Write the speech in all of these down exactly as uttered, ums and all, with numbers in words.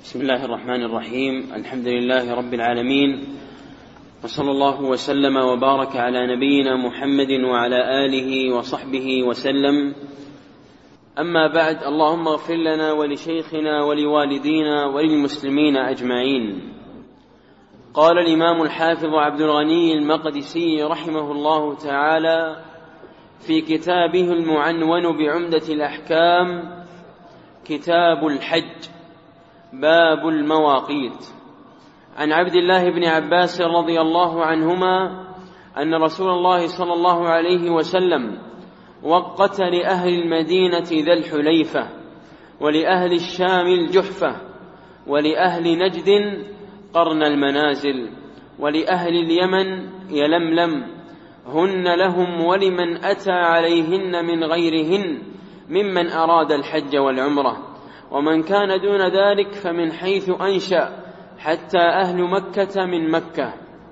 بسم الله الرحمن الرحيم. الحمد لله رب العالمين، وصلى الله وسلم وبارك على نبينا محمد وعلى آله وصحبه وسلم. أما بعد، اللهم اغفر لنا ولشيخنا ولوالدينا وللمسلمين أجمعين. قال الإمام الحافظ عبد الغني المقدسي رحمه الله تعالى في كتابه المعنون بعمدة الأحكام: كتاب الحج، باب المواقيت. عن عبد الله بن عباس رضي الله عنهما أن رسول الله صلى الله عليه وسلم وقت لأهل المدينة ذا الحليفة، ولأهل الشام الجحفة، ولأهل نجد قرن المنازل، ولأهل اليمن يلملم، هن لهم ولمن أتى عليهن من غيرهن ممن أراد الحج والعمرة، ومن كان دون ذلك فمن حيث أنشأ حتى أهل مكة من مكة.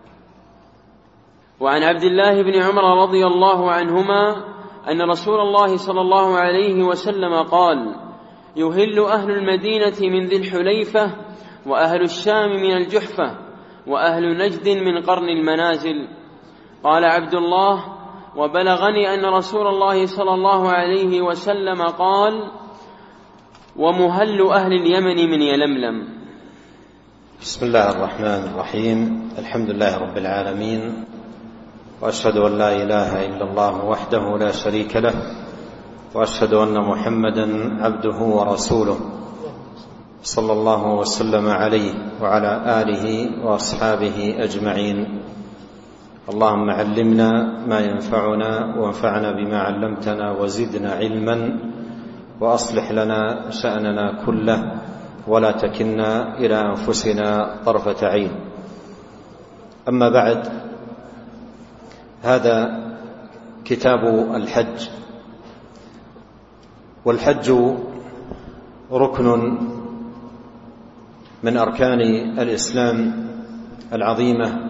وعن عبد الله بن عمر رضي الله عنهما أن رسول الله صلى الله عليه وسلم قال: يهل أهل المدينة من ذي الحليفة، وأهل الشام من الجحفة، وأهل نجد من قرن المنازل. قال عبد الله: وبلغني أن رسول الله صلى الله عليه وسلم قال: ومهل أهل اليمن من يلملم. بسم الله الرحمن الرحيم. الحمد لله رب العالمين، وأشهد أن لا إله إلا الله وحده لا شريك له، وأشهد أن محمدا عبده ورسوله، صلى الله وسلم عليه وعلى آله وأصحابه أجمعين. اللهم علمنا ما ينفعنا، وانفعنا بما علمتنا، وزدنا علما، وأصلح لنا شأننا كله، ولا تكلنا إلى أنفسنا طرفة عين. أما بعد، هذا كتاب الحج، والحج ركن من أركان الإسلام العظيمة،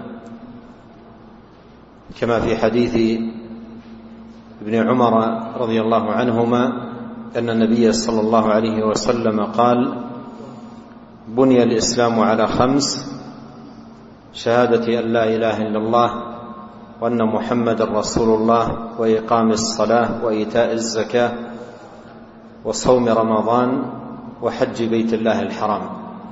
كما في حديث ابن عمر رضي الله عنهما أن النبي صلى الله عليه وسلم قال: بني الإسلام على خمس: شهادة أن لا إله إلا الله، وأن محمد رسول الله، وإقام الصلاة، وإيتاء الزكاة، وصوم رمضان، وحج بيت الله الحرام.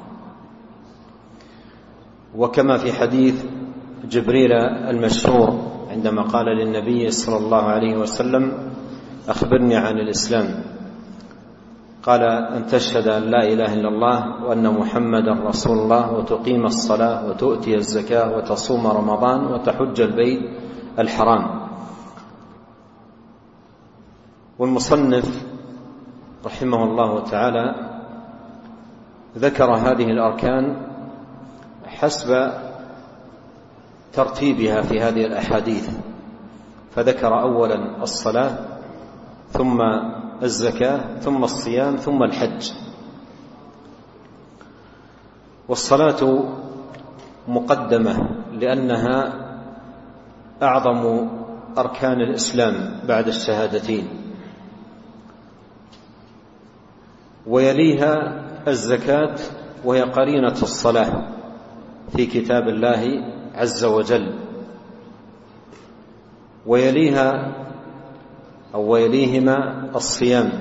وكما في حديث جبريل المشهور عندما قال للنبي صلى الله عليه وسلم: أخبرني عن الإسلام، قال: أن تشهد أن لا إله إلا الله، وأن محمد رسول الله، وتقيم الصلاة، وتؤتي الزكاة، وتصوم رمضان، وتحج البيت الحرام. والمصنف رحمه الله تعالى ذكر هذه الأركان حسب ترتيبها في هذه الأحاديث، فذكر أولا الصلاة، ثم الزكاة، ثم الصيام، ثم الحج. والصلاة مقدمة لأنها أعظم أركان الإسلام بعد الشهادتين، ويليها الزكاة، وهي قرينة الصلاة في كتاب الله عز وجل، ويليها أو ويليهما الصيام،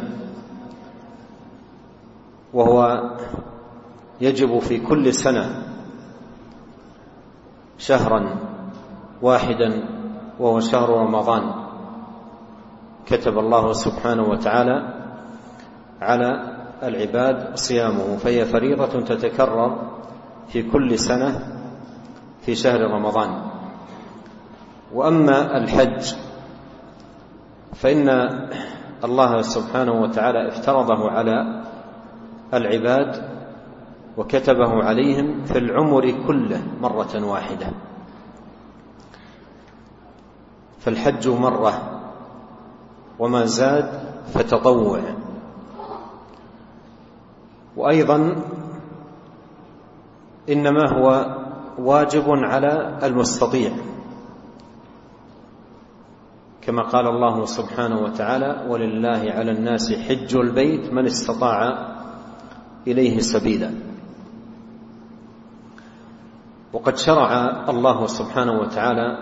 وهو يجب في كل سنة شهرا واحدا، وهو شهر رمضان، كتب الله سبحانه وتعالى على العباد صيامه، فهي فريضة تتكرر في كل سنة في شهر رمضان. وأما الحج فإن الله سبحانه وتعالى افترضه على العباد وكتبه عليهم في العمر كله مرة واحدة، فالحج مرة، وما زاد فتطوع. وأيضا إنما هو واجب على المستطيع، كما قال الله سبحانه وتعالى: ولله على الناس حج البيت من استطاع إليه سبيلا. وقد شرع الله سبحانه وتعالى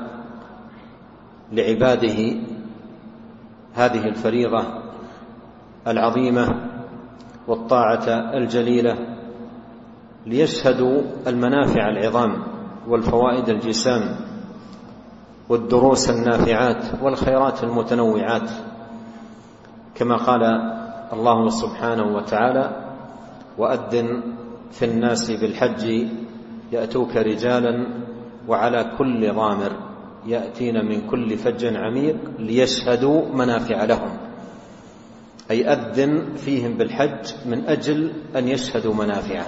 لعباده هذه الفريضة العظيمة والطاعة الجليلة ليشهدوا المنافع العظام والفوائد الجسام والدروس النافعات والخيرات المتنوعات، كما قال الله سبحانه وتعالى: وأذن في الناس بالحج يأتوك رجالا وعلى كل ضامر يأتين من كل فج عميق ليشهدوا منافع لهم، أي أذن فيهم بالحج من أجل أن يشهدوا منافعا.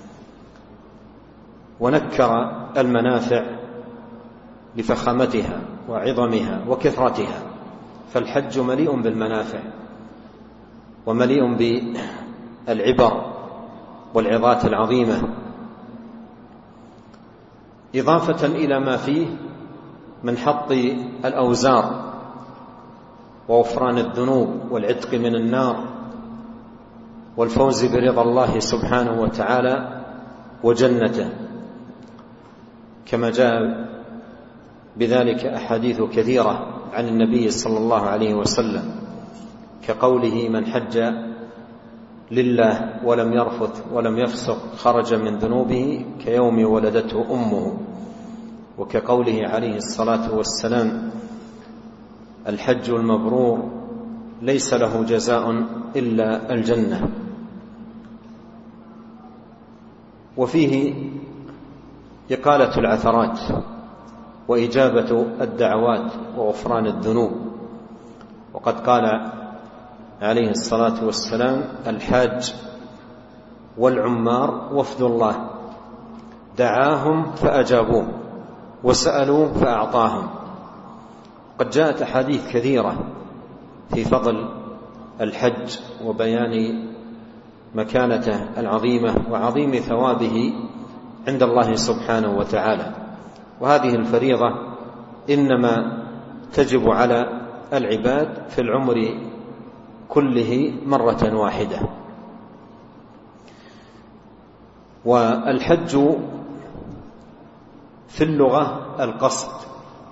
ونكر المنافع لفخامتها وعظمها وكثرتها، فالحج مليء بالمنافع ومليء بالعبر والعظات العظيمة، إضافة إلى ما فيه من حط الأوزار وغفران الذنوب والعتق من النار والفوز برضا الله سبحانه وتعالى وجنته، كما جاء بذلك أحاديث كثيرة عن النبي صلى الله عليه وسلم، كقوله: من حج لله ولم يرفث ولم يفسق خرج من ذنوبه كيوم ولدته أمه، وكقوله عليه الصلاة والسلام: الحج المبرور ليس له جزاء إلا الجنة. وفيه إقالة العثرات وإجابة الدعوات وغفران الذنوب، وقد قال عليه الصلاة والسلام: الحاج والعمار وفد الله، دعاهم فأجابوه وسألوا فأعطاهم. قد جاءت أحاديث كثيرة في فضل الحج وبيان مكانته العظيمة وعظيم ثوابه عند الله سبحانه وتعالى. وهذه الفريضة إنما تجب على العباد في العمر كله مرة واحدة. والحج في اللغة القصد،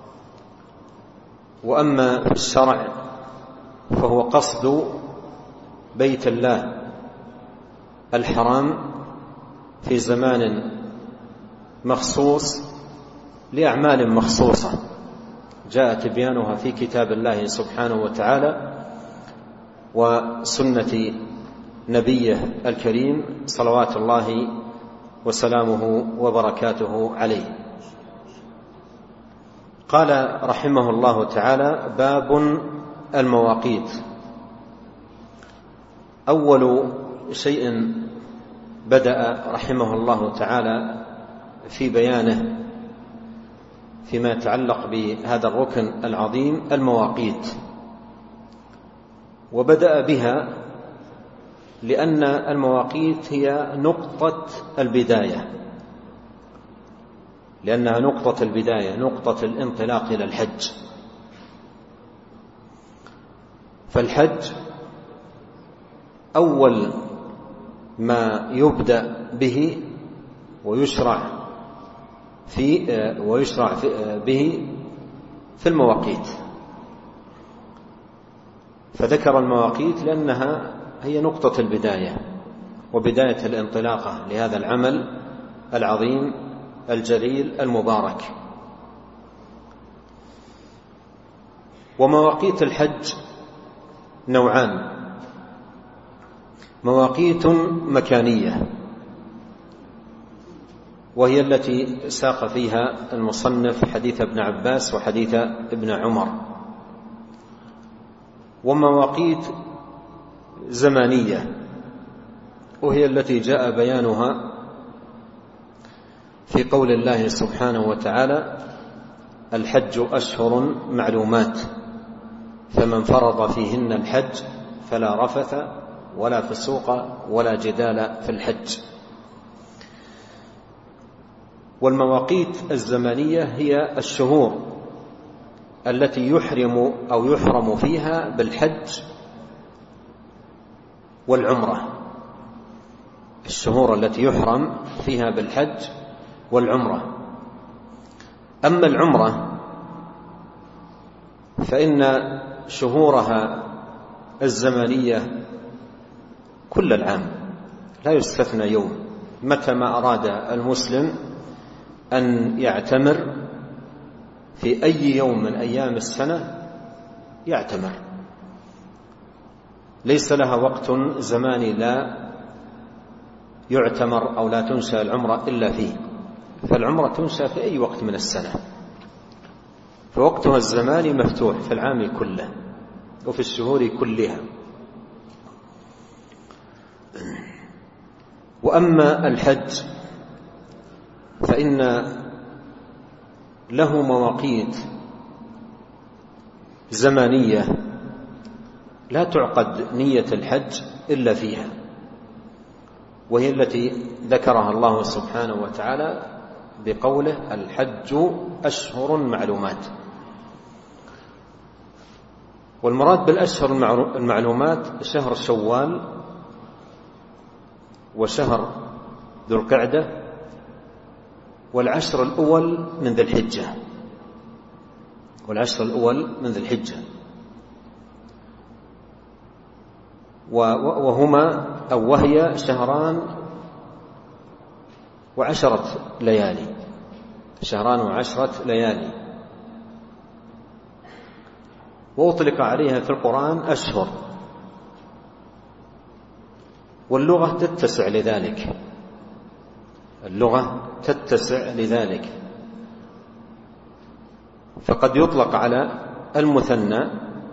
وأما في الشرع فهو قصد بيت الله الحرام في زمان مخصوص لأعمال مخصوصة جاء تبيانها في كتاب الله سبحانه وتعالى وسنة نبيه الكريم صلوات الله وسلامه وبركاته عليه. قال رحمه الله تعالى: باب المواقيت. أول شيء بدأ رحمه الله تعالى في بيانه فيما يتعلق بهذا الركن العظيم المواقيت، وبدأ بها لأن المواقيت هي نقطة البداية، لأنها نقطة البداية، نقطة الانطلاق إلى الحج. فالحج أول ما يبدأ به ويشرع في ويشرع في به في المواقيت، فذكر المواقيت لأنها هي نقطة البداية وبداية الانطلاقة لهذا العمل العظيم الجليل المبارك. ومواقيت الحج نوعان: مواقيت مكانية، وهي التي ساق فيها المصنف حديث ابن عباس وحديث ابن عمر، ومواقيت زمانية، وهي التي جاء بيانها في قول الله سبحانه وتعالى: الحج أشهر معلومات فمن فرض فيهن الحج فلا رفث ولا فسوق ولا جدال في الحج. والمواقيت الزمانية هي الشهور التي يحرم أو يحرم فيها بالحج والعمرة، الشهور التي يحرم فيها بالحج والعمرة، أما العمرة فإن شهورها الزمنية كل العام لا يستثنى يوم، متى ما أراد المسلم أن يعتمر في أي يوم من أيام السنة يعتمر، ليس لها وقت زماني لا يعتمر أو لا تنشأ العمرة إلا فيه، فالعمرة تنشأ في أي وقت من السنة، فوقتها الزماني مفتوح في العام كله وفي الشهور كلها. وأما الحج فإن له مواقيت زمانية لا تعقد نية الحج إلا فيها، وهي التي ذكرها الله سبحانه وتعالى بقوله الحج أشهر معلومات. والمراد بالأشهر المعلومات شهر شوال وشهر ذو القعدة والعشر الأول من ذي الحجة والعشر الأول من ذي الحجة وهما أو وهي شهران وعشرة ليالي شهران وعشرة ليالي وأطلق عليها في القرآن أشهر، واللغة تتسع لذلك اللغة تتسع لذلك فقد يطلق على المثنى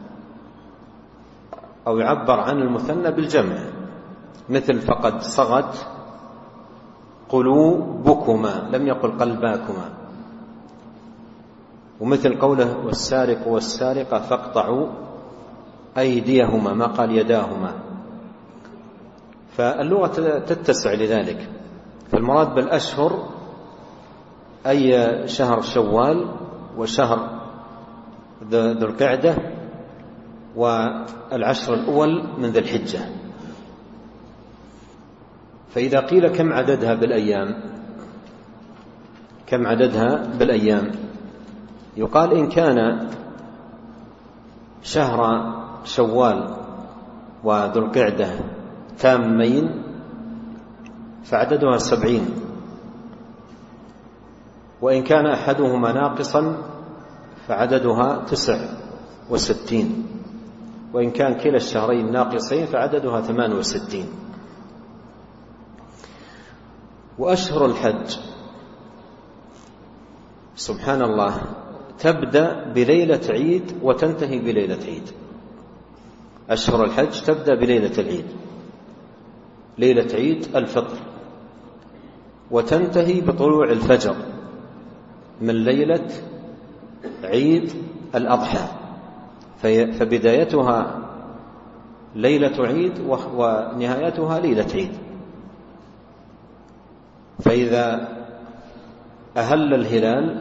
أو يعبر عن المثنى بالجمع، مثل فقد صغت قلوبكما لم يقل قلباكما، ومثل قوله والسارق والسارقة فاقطعوا أيديهما ما قال يداهما، فاللغة تتسع لذلك. فالمراد بالأشهر أي شهر شوال وشهر ذو القعدة والعشر الأول من ذي الحجة. فإذا قيل كم عددها بالأيام كم عددها بالأيام يقال إن كان شهر شوال وذو القعدة تامين فعددها سبعين، وإن كان أحدهما ناقصا فعددها تسع وستين، وإن كان كلا الشهرين ناقصين فعددها ثمان وستين. وأشهر الحج سبحان الله تبدأ بليلة عيد وتنتهي بليلة عيد. أشهر الحج تبدأ بليلة العيد ليلة عيد الفطر وتنتهي بطلوع الفجر من ليلة عيد الأضحى، فبدايتها ليلة عيد ونهايتها ليلة عيد. فإذا أهل الهلال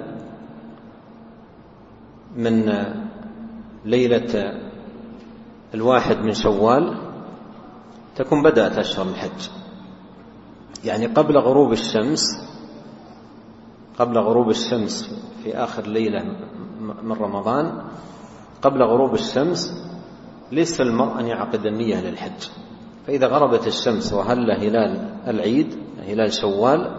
من ليلة الواحد من شوال تكون بدأت أشهر الحج، يعني قبل غروب الشمس قبل غروب الشمس في آخر ليلة من رمضان قبل غروب الشمس ليس المرء أن يعقد النية للحج، فإذا غربت الشمس وهل هلال العيد هلال شوال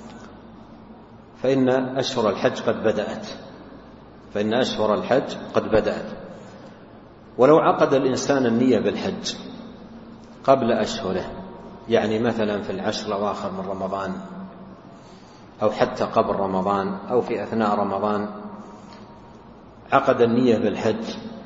فإن أشهر الحج قد بدأت فإن أشهر الحج قد بدأت. ولو عقد الإنسان النية بالحج قبل أشهره، يعني مثلا في العشر الأواخر من رمضان أو حتى قبل رمضان أو في أثناء رمضان عقد النية بالحج،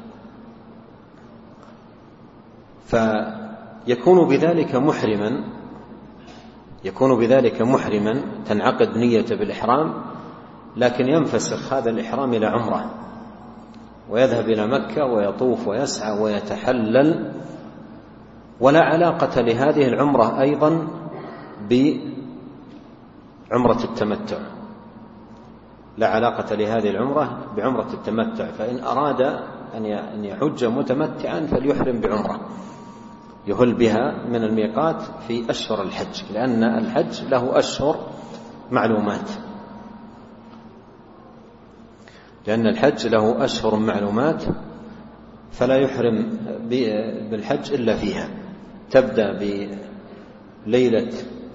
فيكون بذلك محرما يكون بذلك محرما تنعقد نيته بالإحرام، لكن ينفسخ هذا الإحرام إلى عمرة ويذهب إلى مكة ويطوف ويسعى ويتحلل، ولا علاقة لهذه العمرة أيضا بعمرة التمتع لا علاقة لهذه العمرة بعمرة التمتع، فإن أراد أن يحج متمتعا فليحرم بعمرة يهل بها من الميقات في أشهر الحج، لأن الحج له أشهر معلومات. لأن الحج له أشهر معلومات فلا يحرم بالحج إلا فيها. تبدأ بليلة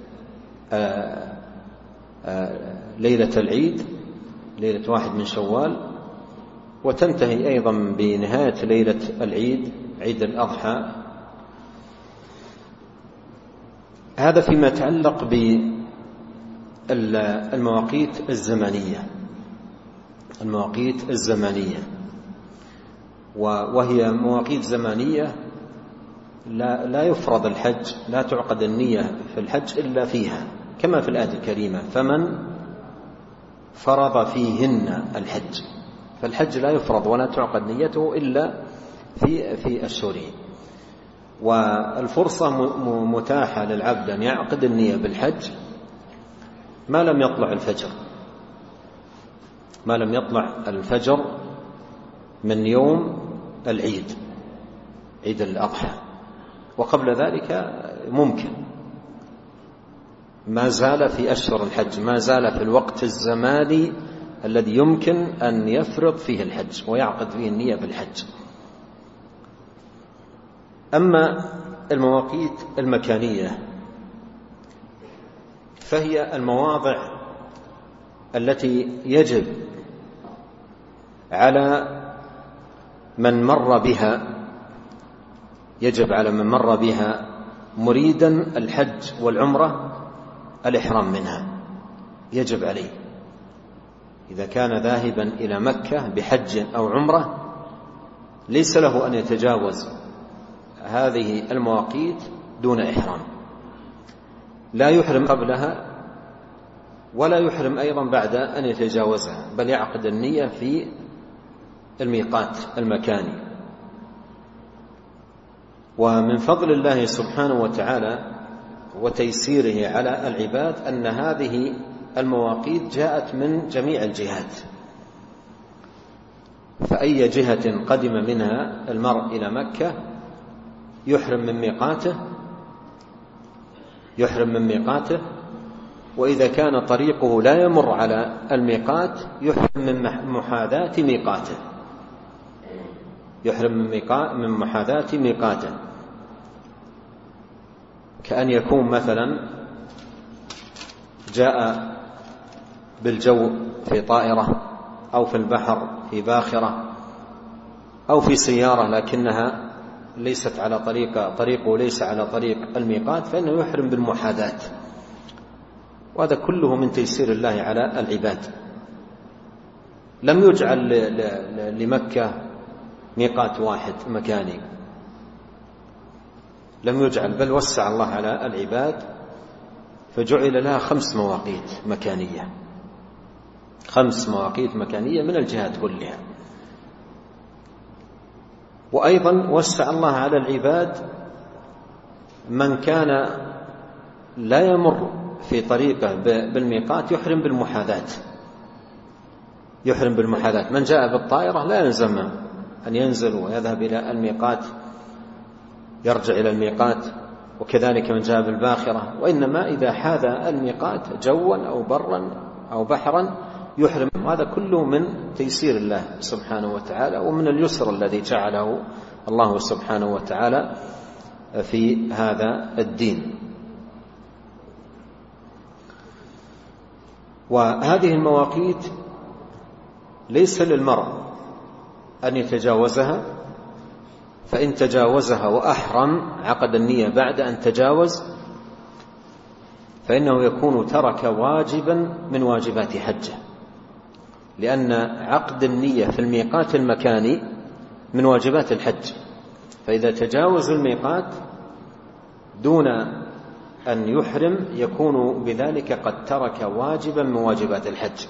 ليلة العيد، ليلة واحد من شوال، وتنتهي أيضا بنهاية ليلة العيد، عيد الأضحى. هذا فيما يتعلق بالمواقيت الزمنية. المواقيت الزمنية وهي مواقيت زمنية لا, لا يفرض الحج، لا تعقد النية في الحج إلا فيها، كما في الآية الكريمة: فمن فرض فيهن الحج. فالحج لا يفرض ولا تعقد نيته إلا في في أشهره. والفرصة متاحة للعبد أن يعقد النية بالحج ما لم يطلع الفجر، ما لم يطلع الفجر من يوم العيد، عيد الأضحى. وقبل ذلك ممكن، ما زال في أشهر الحج، ما زال في الوقت الزماني الذي يمكن أن يفرض فيه الحج ويعقد فيه النية بالحج. أما المواقيت المكانية فهي المواضع التي يجب على من مر بها يجب على من مر بها مريدا الحج والعمرة الإحرام منها. يجب عليه إذا كان ذاهبا إلى مكة بحج أو عمرة ليس له أن يتجاوز هذه المواقيت دون إحرام، لا يحرم قبلها ولا يحرم أيضا بعد أن يتجاوزها، بل يعقد النية في الميقات المكاني. ومن فضل الله سبحانه وتعالى وتيسيره على العباد أن هذه المواقيت جاءت من جميع الجهات، فأي جهة قدم منها المرء إلى مكة يحرم من ميقاته يحرم من ميقاته وإذا كان طريقه لا يمر على الميقات يحرم من محاذاة ميقاته يحرم من, من محاذاة ميقاته كأن يكون مثلا جاء بالجو في طائرة أو في البحر في باخرة أو في سيارة لكنها ليست على طريق طريقه ليس على طريق الميقات، فإنه يحرم بالمحاذاة. وهذا كله من تيسير الله على العباد. لم يجعل لمكة ميقات واحد مكاني، لم يجعل، بل وسع الله على العباد فجعل لها خمس مواقيت مكانية خمس مواقيت مكانية من الجهات كلها. وأيضا وسع الله على العباد من كان لا يمر في طريقه بالميقات يحرم بالمحاذاة يحرم بالمحاذاة من جاء بالطائرة لا يلزم أن ينزل ويذهب إلى الميقات، يرجع إلى الميقات، وكذلك من جاء بالباخرة، وإنما إذا حاذ الميقات جوا أو برا أو بحرا يحرم. هذا كله من تيسير الله سبحانه وتعالى ومن اليسر الذي جعله الله سبحانه وتعالى في هذا الدين. وهذه المواقيت ليس للمرء أن يتجاوزها، فإن تجاوزها وأحرم عقد النية بعد أن تجاوز فإنه يكون ترك واجبا من واجبات حجه، لأن عقد النية في الميقات المكاني من واجبات الحج، فإذا تجاوز الميقات دون أن يحرم يكون بذلك قد ترك واجبا من واجبات الحج.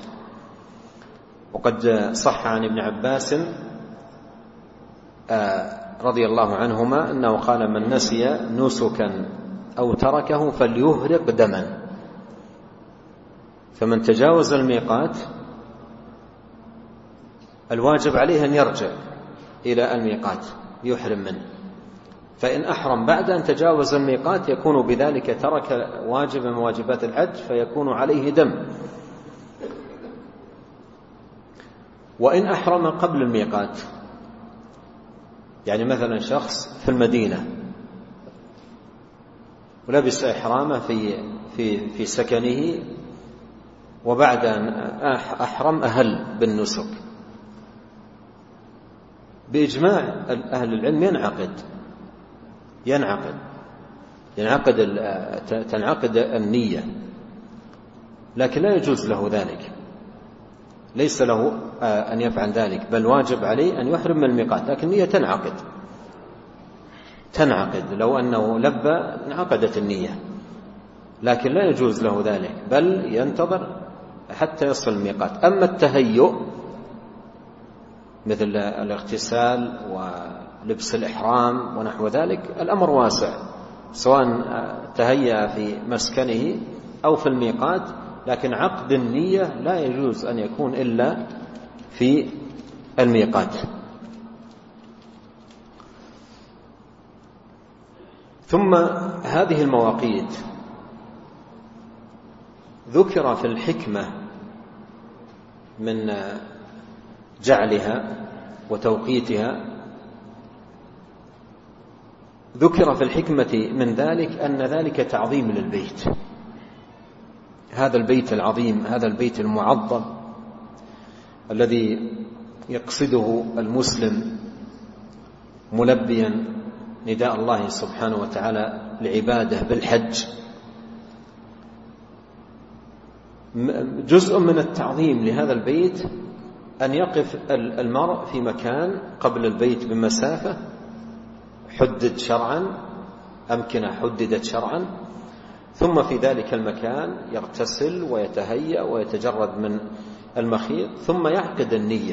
وقد صح عن ابن عباس رضي الله عنهما أنه قال: من نسي نسكا أو تركه فليهرق دما. فمن تجاوز الميقات الواجب عليه أن يرجع إلى الميقات يحرم منه، فإن أحرم بعد أن تجاوز الميقات يكون بذلك ترك واجبا من واجبات الحج فيكون عليه دم. وإن أحرم قبل الميقات، يعني مثلا شخص في المدينة ولبس إحرامه في في في سكنه، وبعد أن أحرم أهل بالنسك، بإجماع أهل العلم ينعقد ينعقد ينعقد تنعقد النية، لكن لا يجوز له ذلك، ليس له أن يفعل ذلك، بل واجب عليه أن يحرم من الميقات، لكن النية تنعقد تنعقد لو أنه لبى انعقدت النية، لكن لا يجوز له ذلك، بل ينتظر حتى يصل الميقات. أما التهيؤ مثل الاغتسال ولبس الإحرام ونحو ذلك الأمر واسع، سواء تهيأ في مسكنه أو في الميقات، لكن عقد النية لا يجوز أن يكون إلا في الميقات. ثم هذه المواقيت ذكر في الحكمة من جعلها وتوقيتها، ذكر في الحكمة من ذلك أن ذلك تعظيم للبيت، هذا البيت العظيم، هذا البيت المعظم الذي يقصده المسلم ملبيا نداء الله سبحانه وتعالى لعباده بالحج. جزء من التعظيم لهذا البيت أن يقف المرء في مكان قبل البيت بمسافة حدد شرعا، أمكنة حددت شرعا، ثم في ذلك المكان يغتسل ويتهيأ ويتجرد من المخيط، ثم يعقد النية،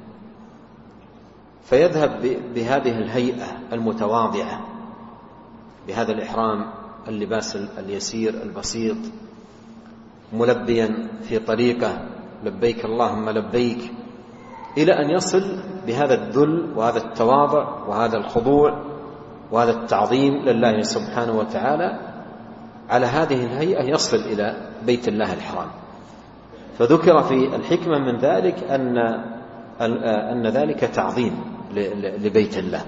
فيذهب بهذه الهيئة المتواضعة بهذا الإحرام، اللباس اليسير البسيط، ملبيا في طريقة لبيك اللهم لبيك، إلى أن يصل بهذا الذل وهذا التواضع وهذا الخضوع وهذا التعظيم لله سبحانه وتعالى على هذه الهيئة، يصل إلى بيت الله الحرام. فذكر في الحكمة من ذلك أن أن ذلك تعظيم لبيت الله،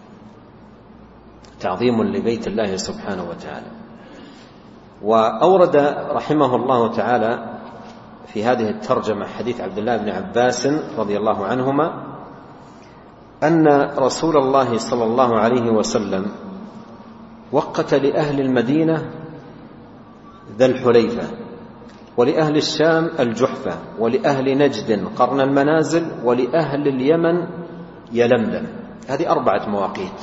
تعظيم لبيت الله سبحانه وتعالى. وأورد رحمه الله تعالى في هذه الترجمة حديث عبد الله بن عباس رضي الله عنهما أن رسول الله صلى الله عليه وسلم وقت لأهل المدينة ذا الحليفة، ولأهل الشام الجحفة، ولأهل نجد قرن المنازل، ولأهل اليمن يلملم. هذه أربعة مواقيت،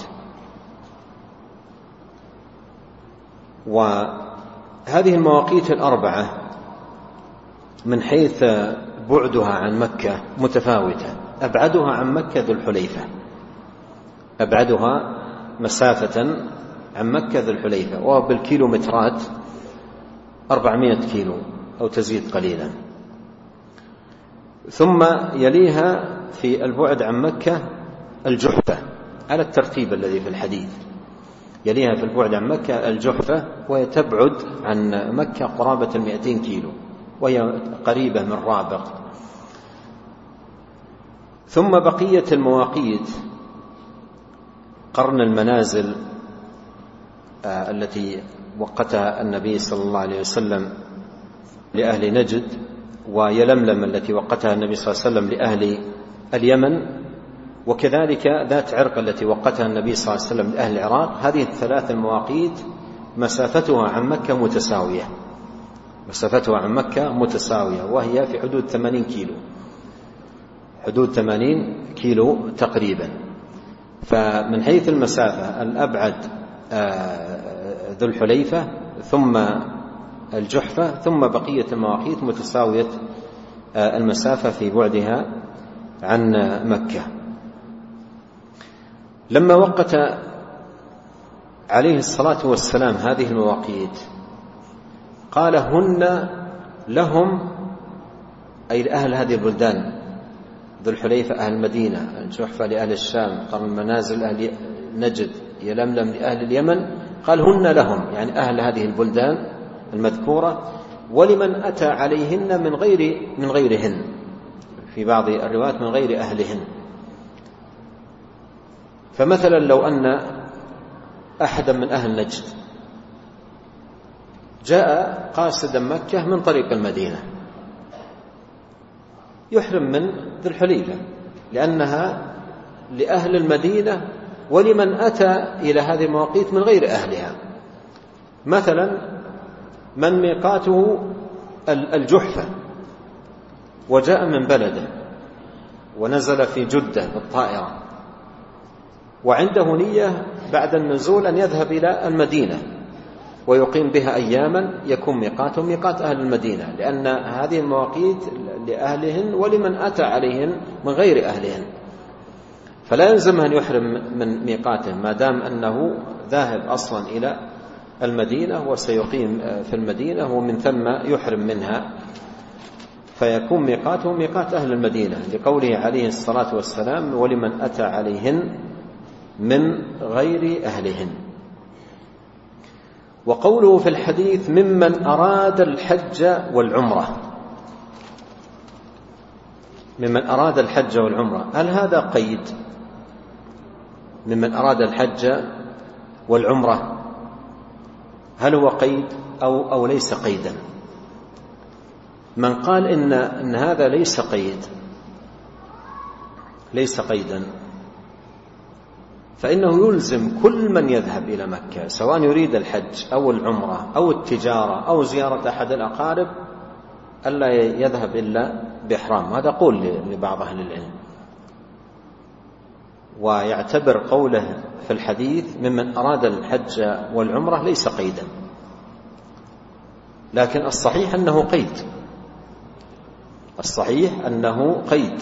وهذه المواقيت الأربعة من حيث بعدها عن مكة متفاوتة. أبعدها عن مكة ذو الحليفة، أبعدها مسافة عن مكة ذو الحليفة، وبالكيلومترات أربعمائة كيلو أو تزيد قليلا. ثم يليها في البعد عن مكة الجحفة على الترتيب الذي في الحديث، يليها في البعد عن مكة الجحفة، وهي تبعد عن مكة قرابة المئتين كيلو، وهي قريبة من رابغ. ثم بقية المواقيت قرن المنازل آه التي وقتها النبي صلى الله عليه وسلم لأهل نجد، ويلملم التي وقتها النبي صلى الله عليه وسلم لأهل اليمن، وكذلك ذات عرق التي وقتها النبي صلى الله عليه وسلم لأهل العراق. هذه الثلاث المواقيت مسافتها عن مكة متساوية، مسافتها عن مكة متساوية، وهي في حدود ثمانين كيلو، حدود ثمانين كيلو تقريبا. فمن حيث المسافة الأبعد ذو الحليفة، ثم الجحفة، ثم بقية المواقيت متساوية المسافة في بعدها عن مكة. لما وقت عليه الصلاة والسلام هذه المواقيت قال هن لهم، أي لأهل هذه البلدان، ذو الحليفة أهل المدينة، الجحفة لأهل الشام، قرن المنازل أهل نجد، يلملم لأهل اليمن، قال هن لهم، يعني أهل هذه البلدان المذكورة، ولمن أتى عليهن من غير من غيرهن، في بعض الروايات من غير أهلهن. فمثلا لو أن أحدا من أهل نجد جاء قاصدا مكة من طريق المدينة يحرم من ذي الحليفة، لأنها لأهل المدينة ولمن أتى إلى هذه المواقيت من غير أهلها. مثلا من ميقاته الجحفة وجاء من بلده ونزل في جدة بالطائرة وعنده نية بعد النزول أن يذهب إلى المدينة ويقيم بها أياما، يكون ميقاته ميقات أهل المدينة، لأن هذه المواقيت لأهلهن ولمن أتى عليهن من غير أهلهن، فلا يلزمه أن يحرم من ميقاته ما دام أنه ذاهب أصلا إلى المدينة وسيقيم في المدينة ومن ثم يحرم منها، فيكون ميقاته ميقات أهل المدينة، لقوله عليه الصلاة والسلام ولمن أتى عليهن من غير أهلهن. وقوله في الحديث ممن أراد الحج والعمرة، ممن أراد الحج والعمرة، هل هذا قيد؟ ممن أراد الحج والعمرة هل هو قيد أو, أو ليس قيدا؟ من قال إن, إن هذا ليس قيد ليس قيدا فإنه يلزم كل من يذهب إلى مكة سواء يريد الحج أو العمرة أو التجارة أو زيارة أحد الأقارب ألا يذهب إلا بإحرام. هذا قول لبعض أهل العلم، ويعتبر قوله في الحديث ممن أراد الحج والعمرة ليس قيدا، لكن الصحيح أنه قيد، الصحيح أنه قيد،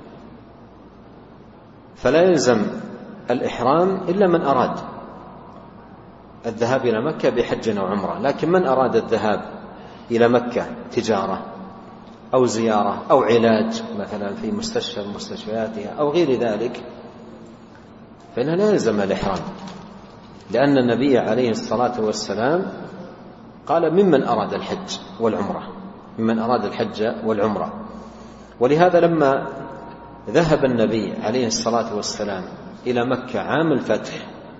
فلا يلزم الإحرام إلا من أراد الذهاب إلى مكة بحج أو عمرة. لكن من أراد الذهاب إلى مكة تجارة أو زيارة أو علاج مثلا في مستشفى مستشفياتها أو غير ذلك فإنه لا يلزم الإحرام، لأن النبي عليه الصلاة والسلام قال ممن أراد الحج والعمرة، ممن أراد الحج والعمرة. ولهذا لما ذهب النبي عليه الصلاة والسلام إلى مكة عام الفتح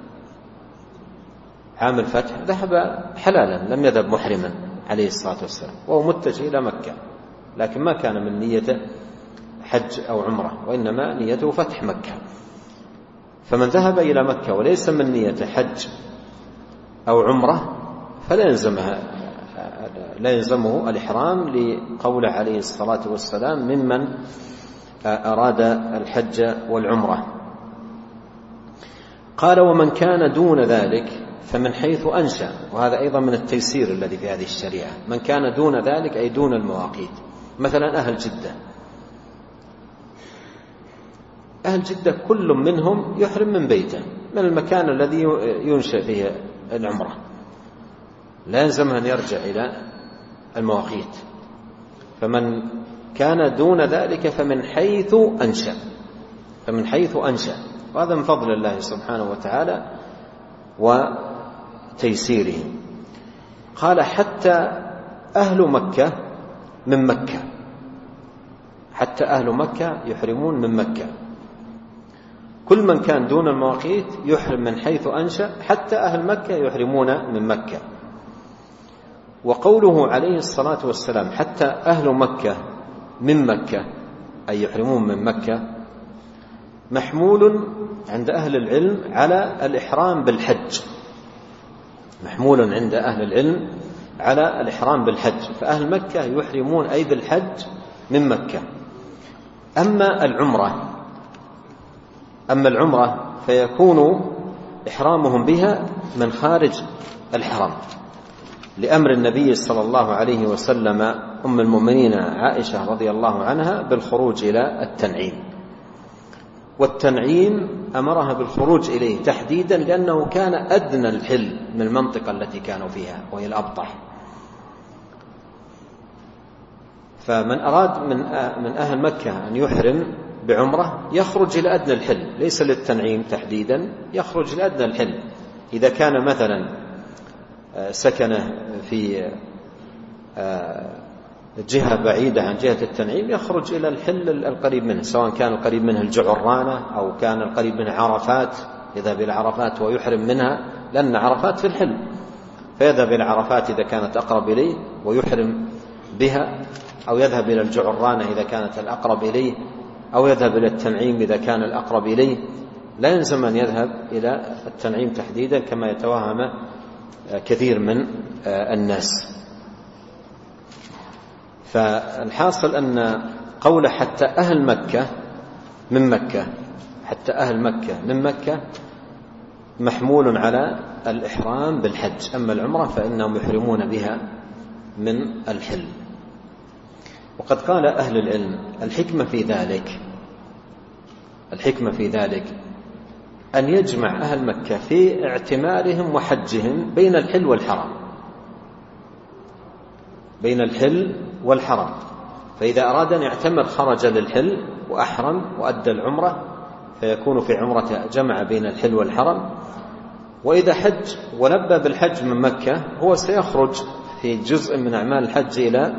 عام الفتح ذهب حلالا، لم يذهب محرما عليه الصلاة والسلام، وهو متجه إلى مكة، لكن ما كان من نيته حج أو عمرة، وإنما نيته فتح مكة. فمن ذهب إلى مكة وليس من نيته حج أو عمرة فلا يلزمها لا يلزمه الإحرام، لقوله عليه الصلاة والسلام ممن أراد الحج والعمرة. قال ومن كان دون ذلك فمن حيث أنشأ، وهذا أيضا من التيسير الذي في هذه الشريعة، من كان دون ذلك أي دون المواقيت. مثلا أهل جدة أهل جدة كل منهم يحرم من بيته من المكان الذي ينشأ فيه العمرة، لا يلزم أن يرجع إلى المواقيت. فمن كان دون ذلك فمن حيث أنشأ فمن حيث أنشأ وهذا من فضل الله سبحانه وتعالى وتيسيره. قال حتى أهل مكة من مكة، حتى أهل مكة يحرمون من مكة، كل من كان دون المواقيت يحرم من حيث أنشأ، حتى أهل مكة يحرمون من مكة. وقوله عليه الصلاة والسلام حتى أهل مكة من مكة أي يحرمون من مكة محمول عند أهل العلم على الإحرام بالحج، محمول عند أهل العلم على الإحرام بالحج، فأهل مكة يحرمون أي بالحج من مكة. أما العمرة أما العمرة فيكون إحرامهم بها من خارج الحرم، لأمر النبي صلى الله عليه وسلم أم المؤمنين عائشة رضي الله عنها بالخروج إلى التنعيم، والتنعيم أمرها بالخروج إليه تحديدا لأنه كان أدنى الحل من المنطقة التي كانوا فيها وهي الأبطح. فمن أراد من من أهل مكة أن يحرم بعمرة يخرج إلى أدنى الحل، ليس للتنعيم تحديدا، يخرج إلى أدنى الحل. إذا كان مثلا سكنه في جهة بعيدة عن جهة التنعيم يخرج إلى الحل القريب منه، سواء كان القريب منه الجعرانة أو كان القريب منه عرفات، يذهب إلى عرفات ويحرم منها، لأن عرفات في الحل، فيذهب إلى عرفات إذا كانت أقرب إليه ويحرم بها، أو يذهب إلى الجعرانة إذا كانت الأقرب إليه، أو يذهب إلى التنعيم إذا كان الأقرب إليه. لا يلزم أن يذهب إلى التنعيم تحديدا كما يتوهم كثير من الناس. فالحاصل أن قول حتى أهل مكة من مكة، حتى أهل مكة من مكة محمول على الإحرام بالحج، أما العمرة فإنهم يحرمون بها من الحل. وقد قال أهل العلم الحكمة في ذلك الحكمة في ذلك أن يجمع أهل مكة في اعتمارهم وحجهم بين الحل والحرم، بين الحل والحرم. فإذا أراد أن يعتمر خرج للحل وأحرم وأدى العمرة، فيكون في عمرة جمع بين الحل والحرم. وإذا حج ولبى بالحج من مكة هو سيخرج في جزء من أعمال الحج إلى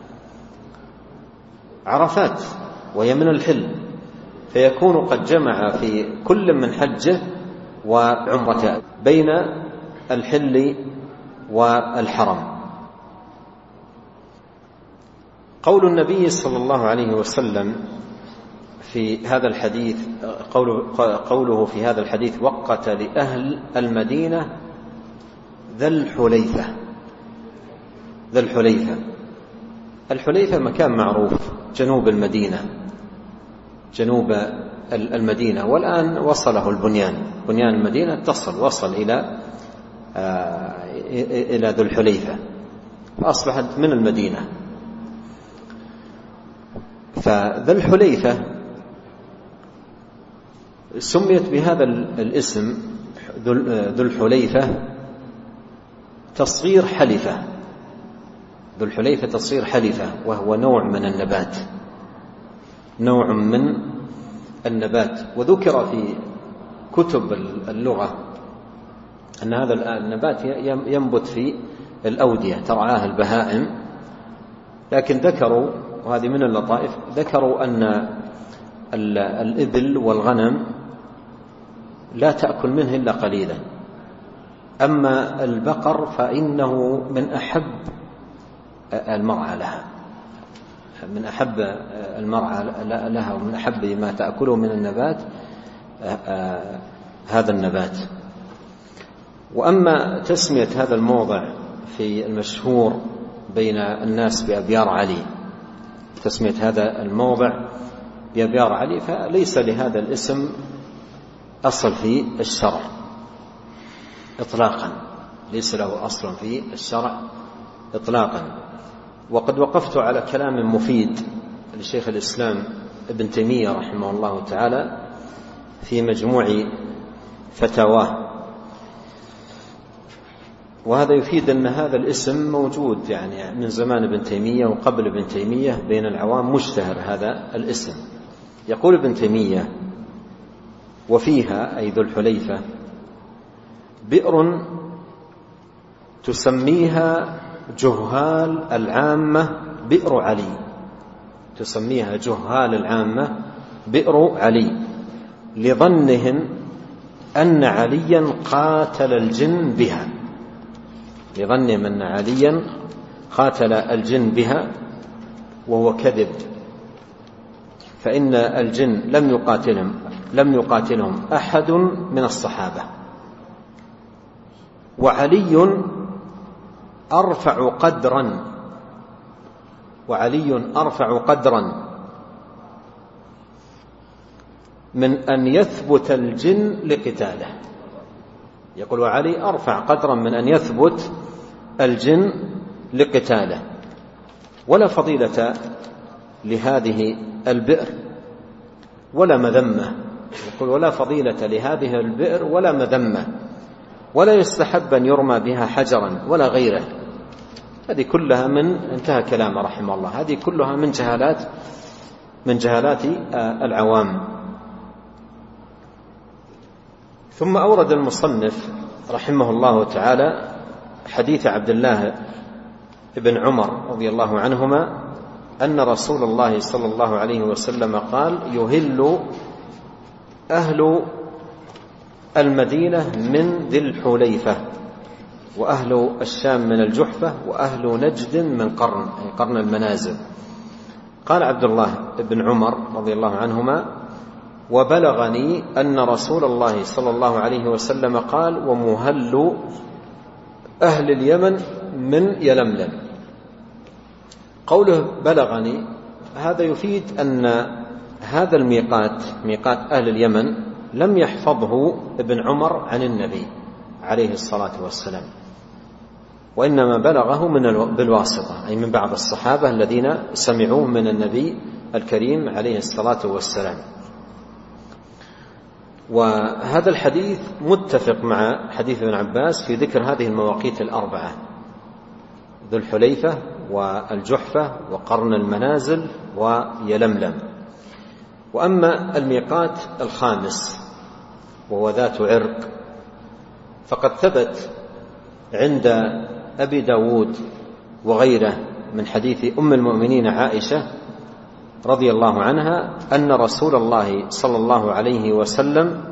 عرفات وهي من الحل، فيكون قد جمع في كل من حجه وعمرته بين الحل والحرم. قول النبي صلى الله عليه وسلم في هذا الحديث، قوله في هذا الحديث وقت لأهل المدينة ذا الحليفة. ذا الحليفة الحليفة مكان معروف جنوب المدينة، جنوب المدينة، والآن وصله البنيان، بنيان المدينة اتصل وصل إلى إلى ذو الحليفة فأصبحت من المدينة. فذا الحليفة سميت بهذا الاسم ذو الحليفة تصغير حلفة، ذو الحليفة تصغير حلفة، وهو نوع من النبات، نوع من النبات. وذكر في كتب اللغة أن هذا النبات ينبت في الأودية ترعاه البهائم، لكن ذكروا، وهذه من اللطائف، ذكروا أن الإبل والغنم لا تأكل منه إلا قليلا، أما البقر فإنه من أحب المرعى لها، من أحب المرعى لها ومن أحب ما تأكله من النبات هذا النبات. وأما تسمية هذا الموضع في المشهور بين الناس بأبيار علي، تسمية هذا الموضع بأبيار علي، فليس لهذا الاسم أصل في الشرع إطلاقا، ليس له أصل في الشرع إطلاقا. وقد وقفت على كلام مفيد لشيخ الإسلام ابن تيمية رحمه الله تعالى في مجموع فتاواه، وهذا يفيد أن هذا الاسم موجود يعني من زمان ابن تيمية وقبل ابن تيمية بين العوام، مشتهر هذا الاسم. يقول ابن تيمية وفيها أي ذو الحليفة بئر تسميها جهال العامة بئر علي، تسميها جهال العامة بئر علي، لظنهم أن عليا قاتل الجن بها، لظنهم أن عليا قاتل الجن بها، وهو كذب، فإن الجن لم يقاتلهم لم يقاتلهم أحد من الصحابة، وعلي أرفع قدرا وعلي أرفع قدرا من أن يثبت الجن لقتاله. يقول وعلي أرفع قدرا من أن يثبت الجن لقتاله، ولا فضيلة لهذه البئر ولا مذمة. يقول ولا فضيلة لهذه البئر ولا مذمة، ولا يستحب أن يرمى بها حجرا ولا غيره. هذه كلها من انتهى كلامه رحمه الله، هذه كلها من جهالات من جهالات العوام. ثم أورد المصنف رحمه الله تعالى حديث عبد الله بن عمر رضي الله عنهما أن رسول الله صلى الله عليه وسلم قال: يهل أهل المدينة من ذي الحليفة، وأهل الشام من الجحفة، وأهل نجد من قرن، أي قرن المنازل. قال عبد الله بن عمر رضي الله عنهما: وبلغني أن رسول الله صلى الله عليه وسلم قال: ومهل أهل اليمن من يلملم. قوله بلغني هذا يفيد أن هذا الميقات، ميقات أهل اليمن، لم يحفظه ابن عمر عن النبي عليه الصلاة والسلام، وإنما بلغه من بالواسطة، أي من بعض الصحابة الذين سمعوه من النبي الكريم عليه الصلاة والسلام. وهذا الحديث متفق مع حديث ابن عباس في ذكر هذه المواقيت الأربعة: ذو الحليفة والجحفة وقرن المنازل ويلملم. وأما الميقات الخامس وهو ذات عرق فقد ثبت عند أبي داود وغيره من حديث أم المؤمنين عائشة رضي الله عنها أن رسول الله صلى الله عليه وسلم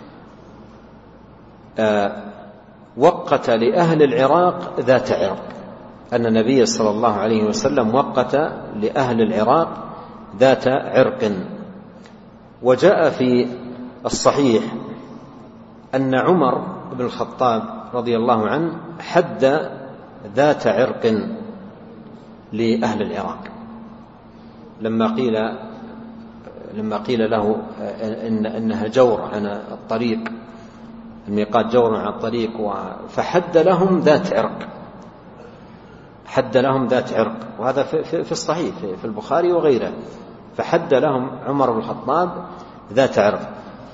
وقت لأهل العراق ذات عرق، أن النبي صلى الله عليه وسلم وقت لأهل العراق ذات عرق. وجاء في الصحيح أن عمر بن الخطاب رضي الله عنه حد ذات عرق لأهل العراق لما قيل لما قيل له إن إنها جور عن الطريق، الميقات جور عن الطريق، فحد لهم ذات عرق، حد لهم ذات عرق، وهذا في الصحيح في البخاري وغيره. فحد لهم عمر بن الخطاب ذات عرق،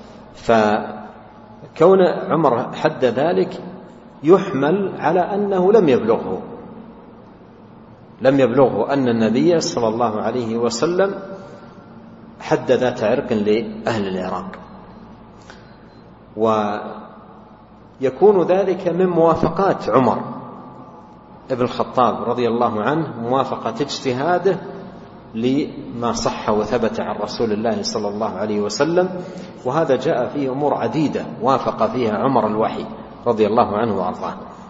فكون عمر حد ذلك يحمل على أنه لم يبلغه لم يبلغه أن النبي صلى الله عليه وسلم حد ذات عرق لأهل العراق. ويكون ذلك من موافقات عمر ابن الخطاب رضي الله عنه، موافقة اجتهاده لما صح وثبت عن رسول الله صلى الله عليه وسلم. وهذا جاء فيه أمور عديدة وافق فيها عمر الوحي رضي الله عنه وأرضاه.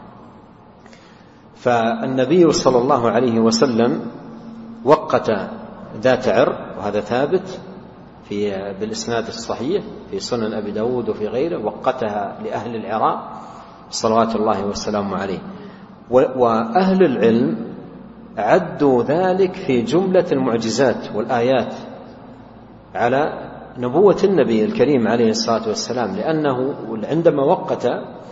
فالنبي صلى الله عليه وسلم وقت ذات عرق، وهذا ثابت في بالإسناد الصحيح في سنن أبي داود وفي غيره، وقتها لأهل العراق صلوات الله والسلام عليه. وأهل العلم عدوا ذلك في جملة المعجزات والآيات على نبوة النبي الكريم عليه الصلاة والسلام، لأنه عندما وقت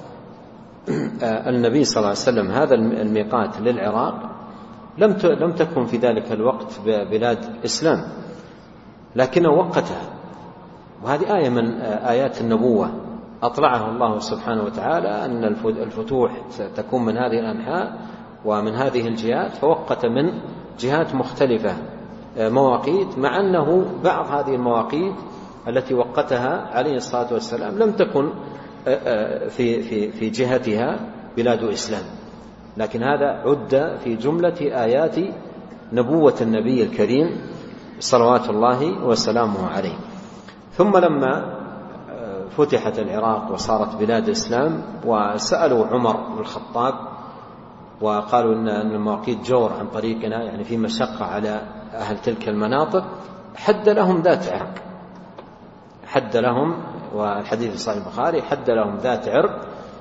النبي صلى الله عليه وسلم هذا الميقات للعراق لم لم تكن في ذلك الوقت بلاد إسلام، لكنه وقتها، وهذه آية من آيات النبوة أطلعها الله سبحانه وتعالى أن الفتوح تكون من هذه الأنحاء ومن هذه الجهات، فوقت من جهات مختلفة مواقيت، مع أنه بعض هذه المواقيت التي وقتها عليه الصلاة والسلام لم تكن في في في جهتها بلاد إسلام، لكن هذا عد في جملة آيات نبوة النبي الكريم صلوات الله وسلامه عليه. ثم لما فتحت العراق وصارت بلاد إسلام وسألوا عمر بن الخطاب وقالوا إن المواقيت جور عن طريقنا، يعني في مشقة على أهل تلك المناطق، حد لهم ذات عرق، حد لهم، والحديث صحيح البخاري، حد لهم ذات عرق.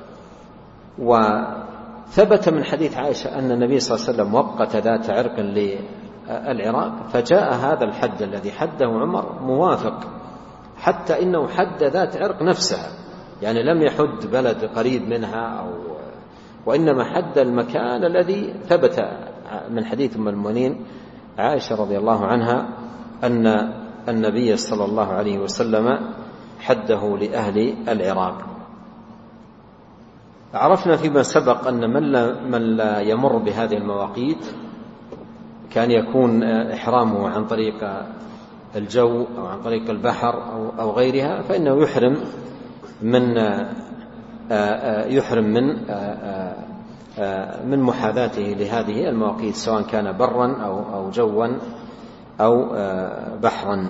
وثبت من حديث عائشة أن النبي صلى الله عليه وسلم وقت ذات عرق للعراق، فجاء هذا الحد الذي حده عمر موافق، حتى إنه حد ذات عرق نفسها، يعني لم يحد بلد قريب منها أو وإنما حد المكان الذي ثبت من حديث أم المؤمنين عائشة رضي الله عنها أن النبي صلى الله عليه وسلم حده لأهل العراق. عرفنا فيما سبق أن من لا, من لا يمر بهذه المواقيت كان يكون إحرامه عن طريق الجو أو عن طريق البحر أو, أو غيرها، فإنه يحرم من يحرم من من محاذاته لهذه المواقيت، سواء كان برا أو أو جوا أو بحرا.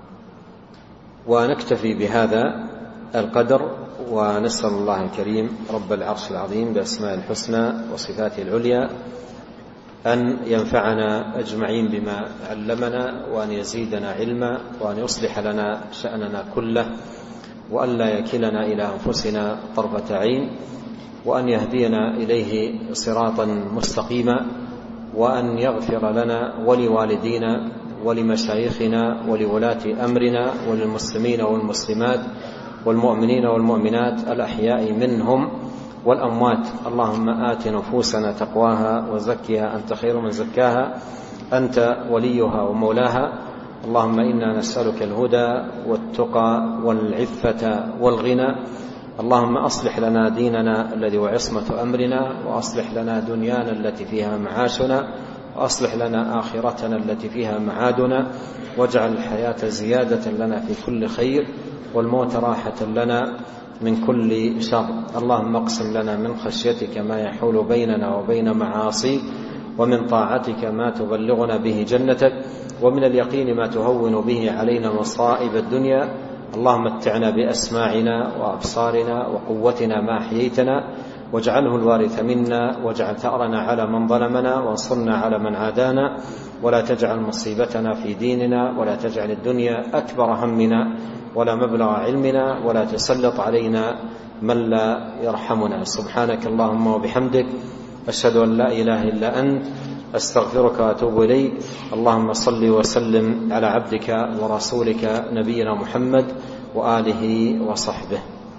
ونكتفي بهذا القدر، ونسأل الله الكريم رب العرش العظيم بأسماء الحسنى وصفاته العليا أن ينفعنا أجمعين بما علمنا، وأن يزيدنا علما، وأن يصلح لنا شأننا كله، وأن لا يكلنا إلى أنفسنا طرفة عين، وأن يهدينا إليه صراطا مستقيما، وأن يغفر لنا ولوالدينا ولمشايخنا ولولاة أمرنا وللمسلمين والمسلمات والمؤمنين والمؤمنات الأحياء منهم والأموات. اللهم آت نفوسنا تقواها وزكها أنت خير من زكاها، أنت وليها ومولاها. اللهم إنا نسألك الهدى والتقى والعفة والغنى. اللهم أصلح لنا ديننا الذي هو عصمة أمرنا، وأصلح لنا دنيانا التي فيها معاشنا، وأصلح لنا آخرتنا التي فيها معادنا، واجعل الحياة زيادة لنا في كل خير، والموت راحة لنا من كل شر. اللهم اقسم لنا من خشيتك ما يحول بيننا وبين معاصيك، ومن طاعتك ما تبلغنا به جنتك، ومن اليقين ما تهون به علينا مصائب الدنيا. اللهم متعنا بأسماعنا وأبصارنا وقوتنا ما أحييتنا، واجعله الوارث منا، واجعل ثأرنا على من ظلمنا، وانصرنا على من عادانا، ولا تجعل مصيبتنا في ديننا، ولا تجعل الدنيا أكبر همنا ولا مبلغ علمنا، ولا تسلط علينا من لا يرحمنا. سبحانك اللهم وبحمدك، أشهد أن لا إله إلا أنت، أستغفرك وأتوب إليك. اللهم صل وسلم على عبدك ورسولك نبينا محمد وآله وصحبه.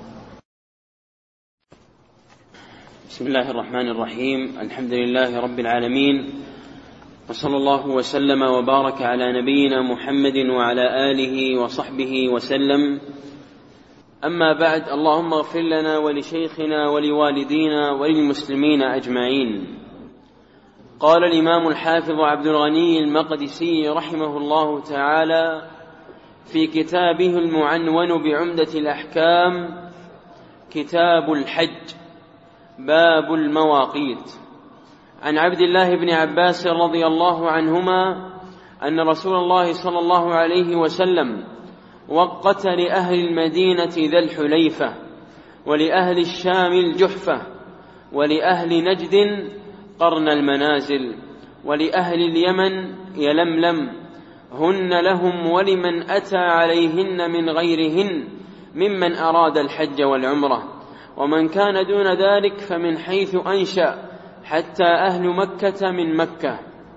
بسم الله الرحمن الرحيم. الحمد لله رب العالمين، وصلى الله وسلم وبارك على نبينا محمد وعلى آله وصحبه وسلم. أما بعد، اللهم اغفر لنا ولشيخنا ولوالدينا وللمسلمين أجمعين. قال الإمام الحافظ عبد الغني المقدسي رحمه الله تعالى في كتابه المعنون بعمدة الأحكام، كتاب الحج، باب المواقيت، عن عبد الله بن عباس رضي الله عنهما أن رسول الله صلى الله عليه وسلم وقت لأهل المدينة ذا الحليفة، ولأهل الشام الجحفة، ولأهل نجد قرن المنازل، ولأهل اليمن يلملم، هن لهم ولمن أتى عليهن من غيرهن ممن أراد الحج والعمرة، ومن كان دون ذلك فمن حيث أنشأ حتى أهل مكة من مكة.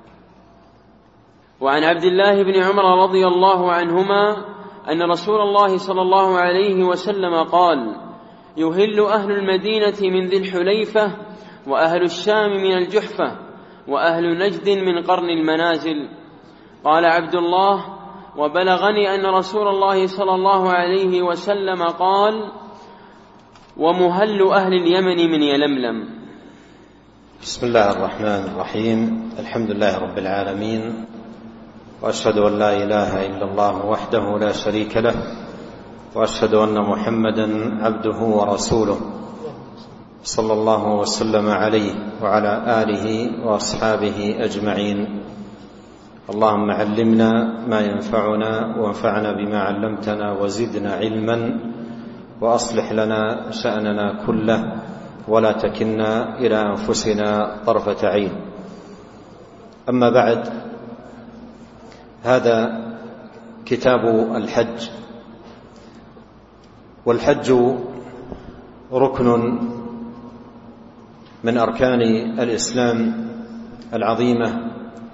وعن عبد الله بن عمر رضي الله عنهما أن رسول الله صلى الله عليه وسلم قال: يهل أهل المدينة من ذي الحليفة، وأهل الشام من الجحفة، وأهل نجد من قرن المنازل. قال عبد الله: وبلغني أن رسول الله صلى الله عليه وسلم قال: ومهل أهل اليمن من يلملم. بسم الله الرحمن الرحيم. الحمد لله رب العالمين، وأشهد أن لا إله إلا الله وحده لا شريك له، وأشهد أن محمدا عبده ورسوله، صلى الله وسلم عليه وعلى آله وأصحابه أجمعين. اللهم علمنا ما ينفعنا، وانفعنا بما علمتنا، وزدنا علما، وأصلح لنا شأننا كله، ولا تكلنا إلى أنفسنا طرفة عين. أما بعد، هذا كتاب الحج، والحج ركن من أركان الإسلام العظيمة،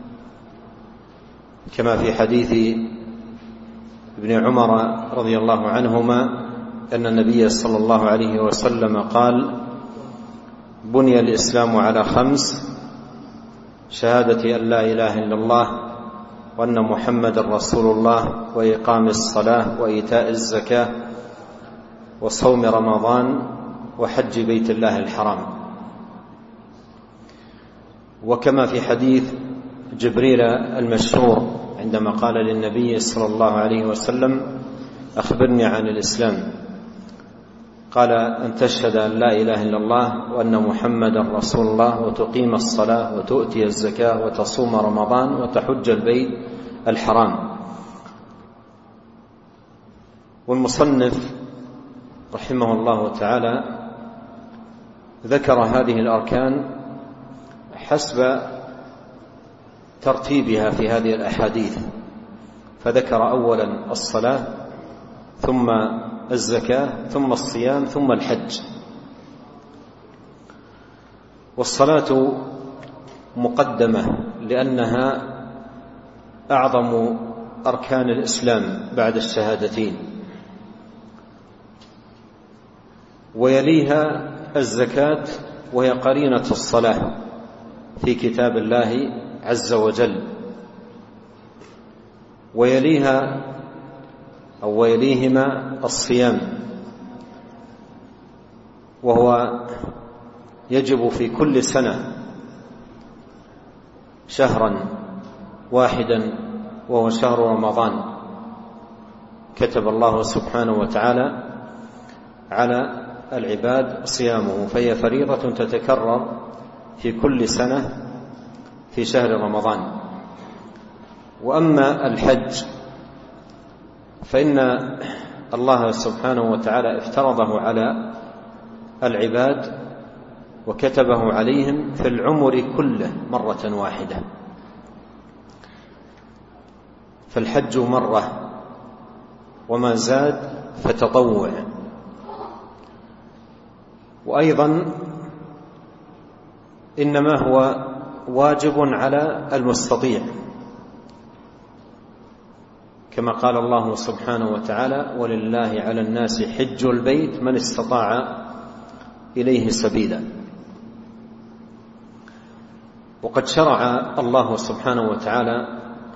كما في حديث ابن عمر رضي الله عنهما أن النبي صلى الله عليه وسلم قال: بني الإسلام على خمس: شهادة أن لا إله إلا الله، وأن محمد رسول الله، وإقام الصلاة، وإيتاء الزكاة، وصوم رمضان، وحج بيت الله الحرام. وكما في حديث جبريل المشهور عندما قال للنبي صلى الله عليه وسلم: أخبرني عن الإسلام، قال: أن تشهد أن لا إله إلا الله، وأن محمد رسول الله، وتقيم الصلاة، وتؤتي الزكاة، وتصوم رمضان، وتحج البيت الحرام. والمصنف رحمه الله تعالى ذكر هذه الأركان حسب ترتيبها في هذه الأحاديث، فذكر أولا الصلاة ثم الزكاة ثم الصيام ثم الحج. والصلاة مقدمة لأنها أعظم أركان الإسلام بعد الشهادتين، ويليها الزكاة وهي قرينة الصلاة في كتاب الله عز وجل، ويليها أو ويليهما الصيام، وهو يجب في كل سنة شهرا واحدا وهو شهر رمضان، كتب الله سبحانه وتعالى على العباد صيامه، فهي فريضة تتكرر في كل سنة في شهر رمضان. وأما الحج فإن الله سبحانه وتعالى افترضه على العباد وكتبه عليهم في العمر كله مرة واحدة، فالحج مرة وما زاد فتطوع. وأيضا إنما هو واجب على المستطيع، كما قال الله سبحانه وتعالى: ولله على الناس حج البيت من استطاع إليه سبيلا. وقد شرع الله سبحانه وتعالى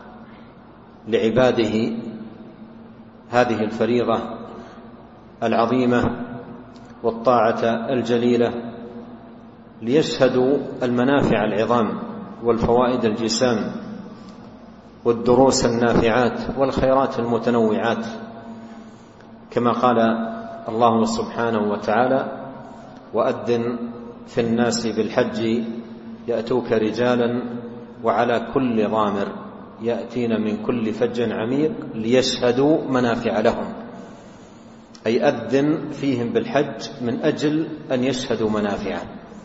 لعباده هذه الفريضة العظيمة والطاعة الجليلة ليشهدوا المنافع العظام والفوائد الجسام والدروس النافعات والخيرات المتنوعات، كما قال الله سبحانه وتعالى: وأذن في الناس بالحج يأتوك رجالا وعلى كل ضامر يأتين من كل فج عميق ليشهدوا منافع لهم، أي أذن فيهم بالحج من أجل أن يشهدوا منافعه.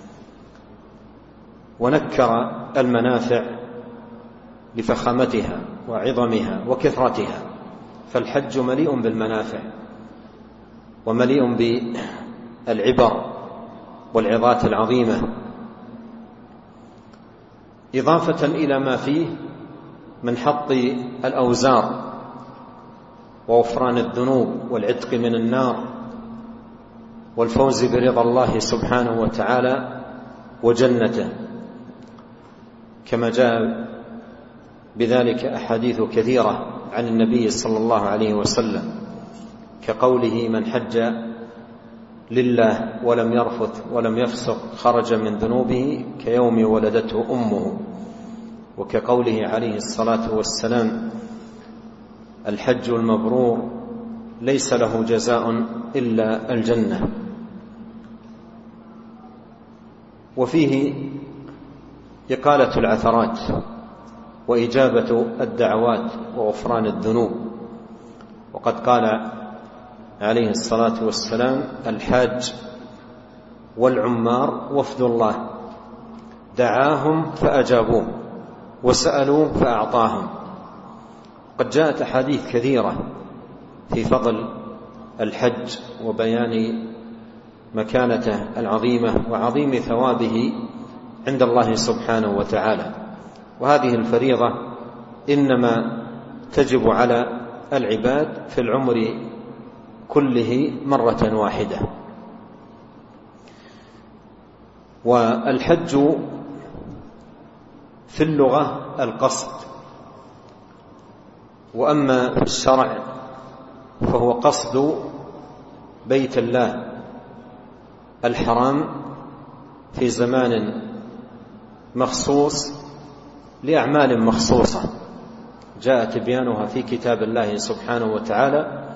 ونكر المنافع لفخامتها وعظمها وكثرتها، فالحج مليء بالمنافع ومليء بالعبر والعظات العظيمة، إضافة إلى ما فيه من حط الأوزار وغفران الذنوب والعتق من النار والفوز برضا الله سبحانه وتعالى وجنته، كما جاء بذلك أحاديث كثيرة عن النبي صلى الله عليه وسلم، كقوله: من حج لله ولم يرفث ولم يفسق خرج من ذنوبه كيوم ولدته أمه، وكقوله عليه الصلاة والسلام: الحج المبرور ليس له جزاء إلا الجنة. وفيه إقالة العثرات وإجابة الدعوات وغفران الذنوب، وقد قال عليه الصلاة والسلام: الحاج والعمار وفد الله، دعاهم فأجابوه وسألوا فأعطاهم. قد جاءت أحاديث كثيرة في فضل الحج وبيان مكانته العظيمة وعظيم ثوابه عند الله سبحانه وتعالى. وهذه الفريضة إنما تجب على العباد في العمر كله مرة واحدة. والحج في اللغة القصد، وأما في الشرع فهو قصد بيت الله الحرام في زمان مخصوص لأعمال مخصوصة جاء تبيانها في كتاب الله سبحانه وتعالى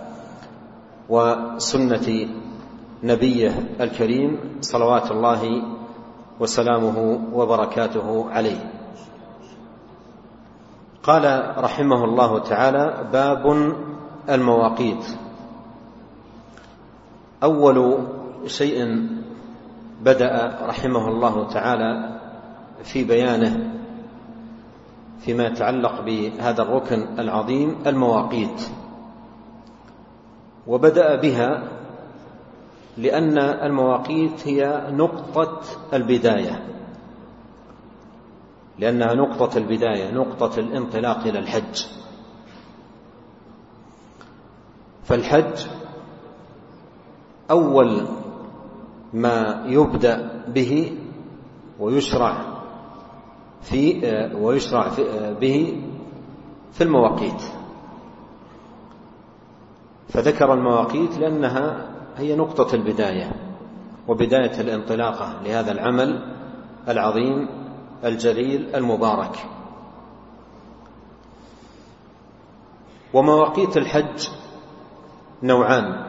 وسنة نبيه الكريم صلوات الله وسلامه وبركاته عليه. قال رحمه الله تعالى: باب المواقيت. أول شيء بدأ رحمه الله تعالى في بيانه فيما يتعلق بهذا الركن العظيم المواقيت، وبدأ بها لأن المواقيت هي نقطة البداية، لأنها نقطة البداية، نقطة الانطلاق إلى الحج. فالحج أول ما يبدأ به ويشرع في ويشرع في به في المواقيت، فذكر المواقيت لأنها هي نقطة البداية وبداية الانطلاقة لهذا العمل العظيم الجليل المبارك. ومواقيت الحج نوعان: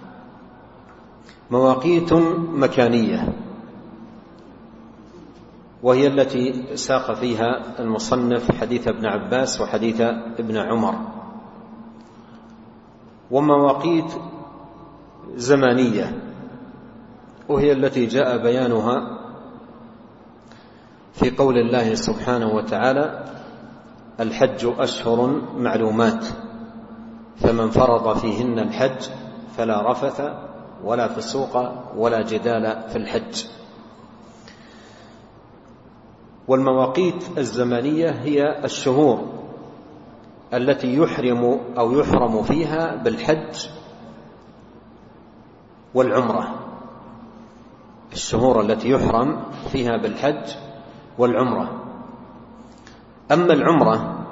مواقيت مكانية، وهي التي ساق فيها المصنف حديث ابن عباس وحديث ابن عمر، ومواقيت زمانية، وهي التي جاء بيانها في قول الله سبحانه وتعالى: الحج أشهر معلومات فمن فرض فيهن الحج فلا رفث ولا فسوق ولا جدال في الحج. والمواقيت الزمنية هي الشهور التي يحرم أو يحرم فيها بالحج والعمرة، الشهور التي يحرم فيها بالحج والعمرة. أما العمرة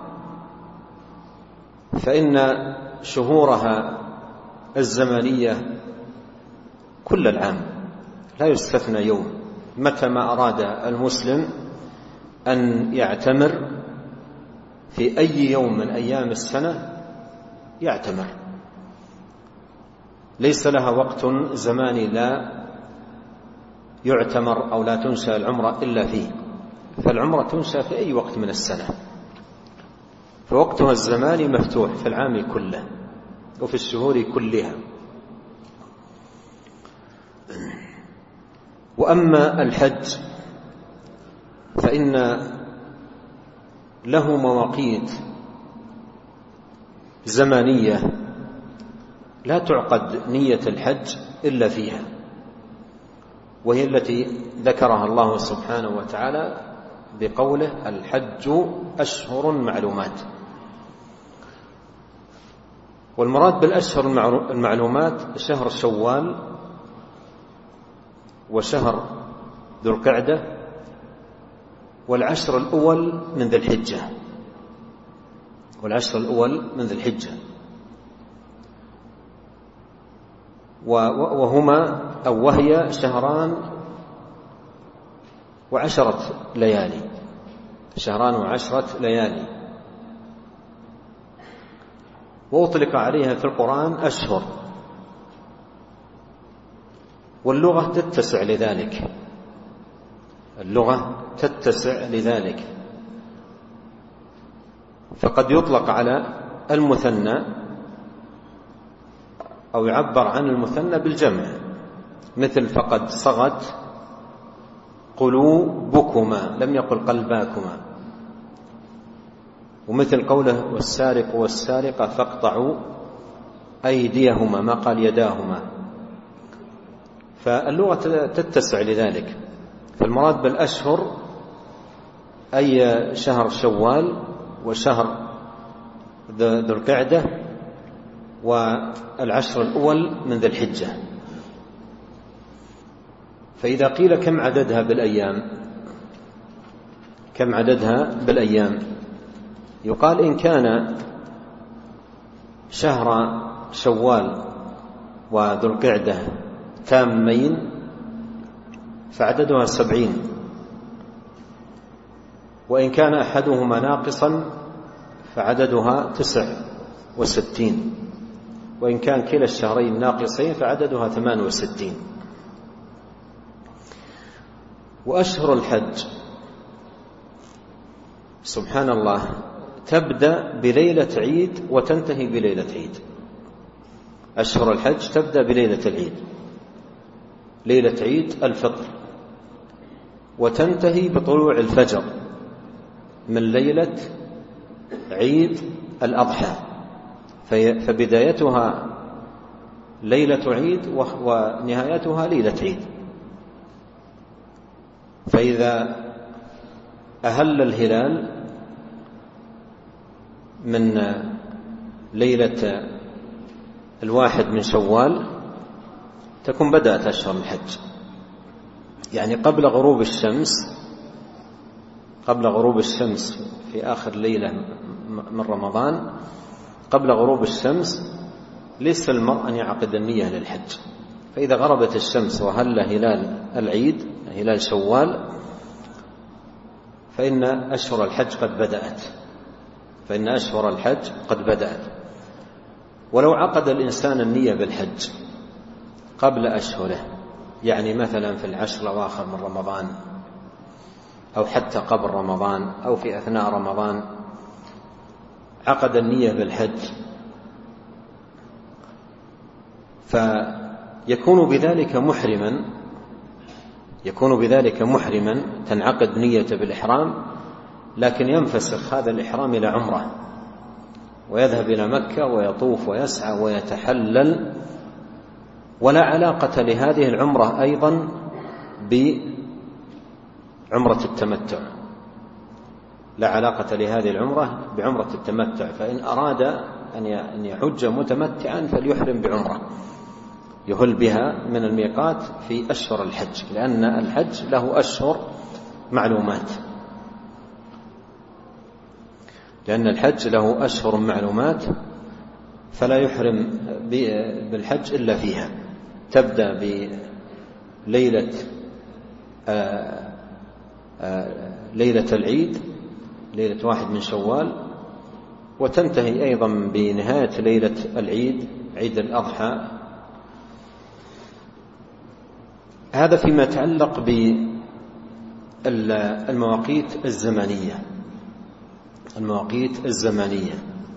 فإن شهورها الزمنية كل العام لا يستثنى يوم، متى ما أراد المسلم أن يعتمر في أي يوم من أيام السنة يعتمر، ليس لها وقت زماني لا يعتمر أو لا تنشأ العمرة إلا فيه، فالعمرة تنشأ في أي وقت من السنة، فوقتها الزماني مفتوح في العام كله وفي الشهور كلها. وأما الحج فإن له مواقيت زمانية لا تعقد نية الحج إلا فيها، وهي التي ذكرها الله سبحانه وتعالى بقوله: الحج أشهر معلومات. والمراد بالأشهر المعلومات شهر شوال وشهر ذو القعدة والعشر الأول من ذي الحجة والعشر الأول من ذي الحجة وهما أو وهي شهران وعشرة ليالي شهران وعشرة ليالي وأطلق عليها في القرآن أشهر، واللغة تتسع لذلك اللغة تتسع لذلك فقد يطلق على المثنى أو يعبر عن المثنى بالجمع، مثل فقد صغت قلوبكما، لم يقل قلباكما. ومثل قوله: والسارق والسارقة فاقطعوا أيديهما، ما قال يداهما. فاللغة تتسع لذلك. فالمراد بالأشهر أي شهر شوال وشهر ذو القعدة والعشر الأول من ذي الحجة. فإذا قيل كم عددها بالأيام كم عددها بالأيام يقال: إن كان شهر شوال وذو القعدة تامين فعددها سبعين، وإن كان أحدهما ناقصا فعددها تسع وستين، وإن كان كلا الشهرين ناقصين فعددها ثمان وستين. وأشهر الحج سبحان الله تبدأ بليلة عيد وتنتهي بليلة عيد. أشهر الحج تبدأ بليلة العيد، ليلة عيد الفطر، وتنتهي بطلوع الفجر من ليلة عيد الأضحى، فبدايتها ليلة عيد ونهايتها ليلة عيد. فإذا أهل الهلال من ليلة الواحد من شوال تكون بدأت أشهر الحج، يعني قبل غروب الشمس، قبل غروب الشمس في آخر ليلة من رمضان، قبل غروب الشمس ليس المرء أن يعقد النية للحج. فإذا غربت الشمس وهل هلال العيد هلال شوال فإن أشهر الحج قد بدأت، فإن أشهر الحج قد بدأت. ولو عقد الإنسان النية بالحج قبل أشهره، يعني مثلا في العشر الأواخر من رمضان أو حتى قبل رمضان أو في أثناء رمضان، عقد النية بالحج، فيكون بذلك محرما، يكون بذلك محرما تنعقد نيته بالإحرام، لكن ينفسخ هذا الإحرام إلى عمرة ويذهب إلى مكة ويطوف ويسعى ويتحلل، ولا علاقة لهذه العمرة أيضا بعمرة التمتع، لا علاقة لهذه العمرة بعمرة التمتع. فإن أراد أن يحج متمتعا فليحرم بعمرة يهل بها من الميقات في أشهر الحج، لأن الحج له أشهر معلومات، لأن الحج له أشهر معلومات، فلا يحرم بالحج إلا فيها. تبدأ بليلة آآ آآ ليلة العيد، ليلة واحد من شوال، وتنتهي أيضا بنهاية ليلة العيد عيد الأضحى. هذا فيما يتعلق بالمواقيت الزمنية، المواقيت الزمنية،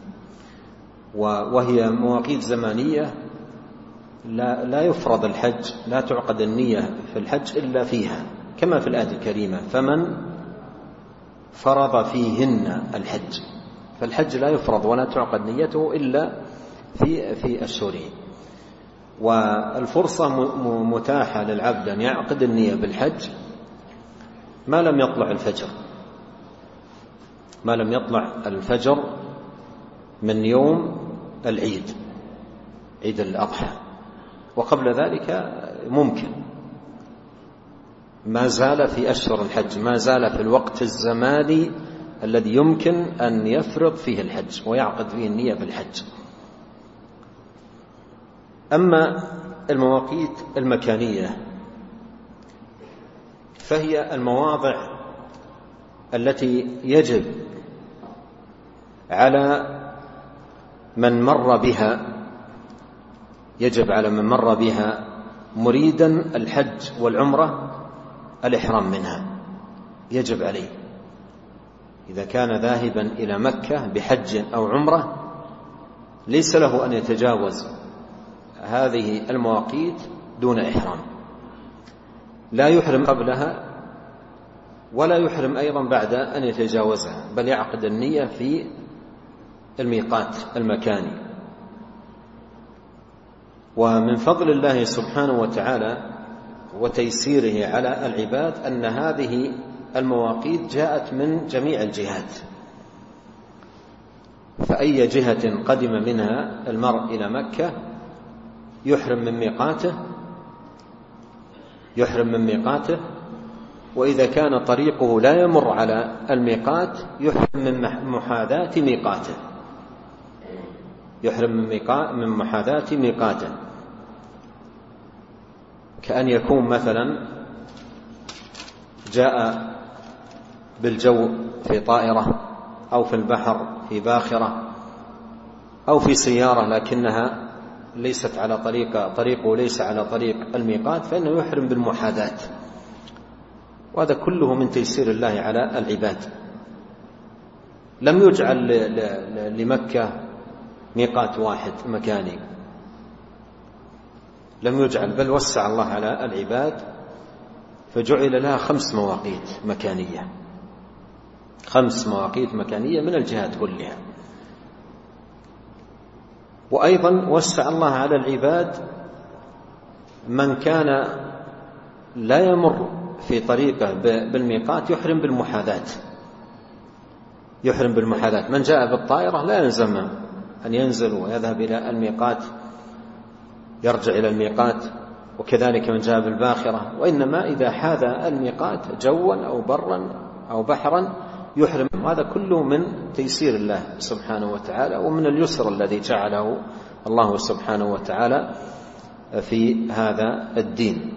وهي مواقيت زمنية لا, لا يفرض الحج، لا تعقد النية في الحج إلا فيها، كما في الآية الكريمة: فمن فرض فيهن الحج. فالحج لا يفرض ولا تعقد نيته إلا في في أشهره. والفرصة متاحة للعبد أن يعقد النية بالحج ما لم يطلع الفجر، ما لم يطلع الفجر من يوم العيد عيد الأضحى، وقبل ذلك ممكن، ما زال في أشهر الحج، ما زال في الوقت الزماني الذي يمكن أن يفرض فيه الحج ويعقد فيه النية بالحج. أما المواقيت المكانية فهي المواضع التي يجب على من مر بها يجب على من مر بها مريدا الحج والعمرة الإحرام منها، يجب عليه إذا كان ذاهبا إلى مكة بحج أو عمرة ليس له أن يتجاوز هذه المواقيت دون إحرام، لا يحرم قبلها ولا يحرم أيضا بعد أن يتجاوزها، بل يعقد النية في الميقات المكاني. ومن فضل الله سبحانه وتعالى وتيسيره على العباد أن هذه المواقيت جاءت من جميع الجهات، فأي جهة قدم منها المرء إلى مكة يحرم من ميقاته يحرم من ميقاته وإذا كان طريقه لا يمر على الميقات يحرم من محاذاة ميقاته يحرم من محاذاة ميقاته كأن يكون مثلا جاء بالجو في طائرة أو في البحر في باخرة أو في سيارة لكنها ليست على طريق طريقه ليس على طريق الميقات، فإنه يحرم بالمحاذاة، وهذا كله من تيسير الله على العباد. لم يجعل لمكة ميقات واحد مكاني، لم يجعل، بل وسع الله على العباد فجعل لها خمس مواقيت مكانية، خمس مواقيت مكانية من الجهات كلها. وأيضا وسع الله على العباد من كان لا يمر في طريقه بالميقات يحرم بالمحاذاة، يحرم بالمحاذاة. من جاء بالطائرة لا يلزم أن ينزل ويذهب إلى الميقات، يرجع إلى الميقات، وكذلك من جاء بالباخرة، وإنما إذا حاذ الميقات جوا أو برا أو بحرا يحرم. هذا كله من تيسير الله سبحانه وتعالى ومن اليسر الذي جعله الله سبحانه وتعالى في هذا الدين.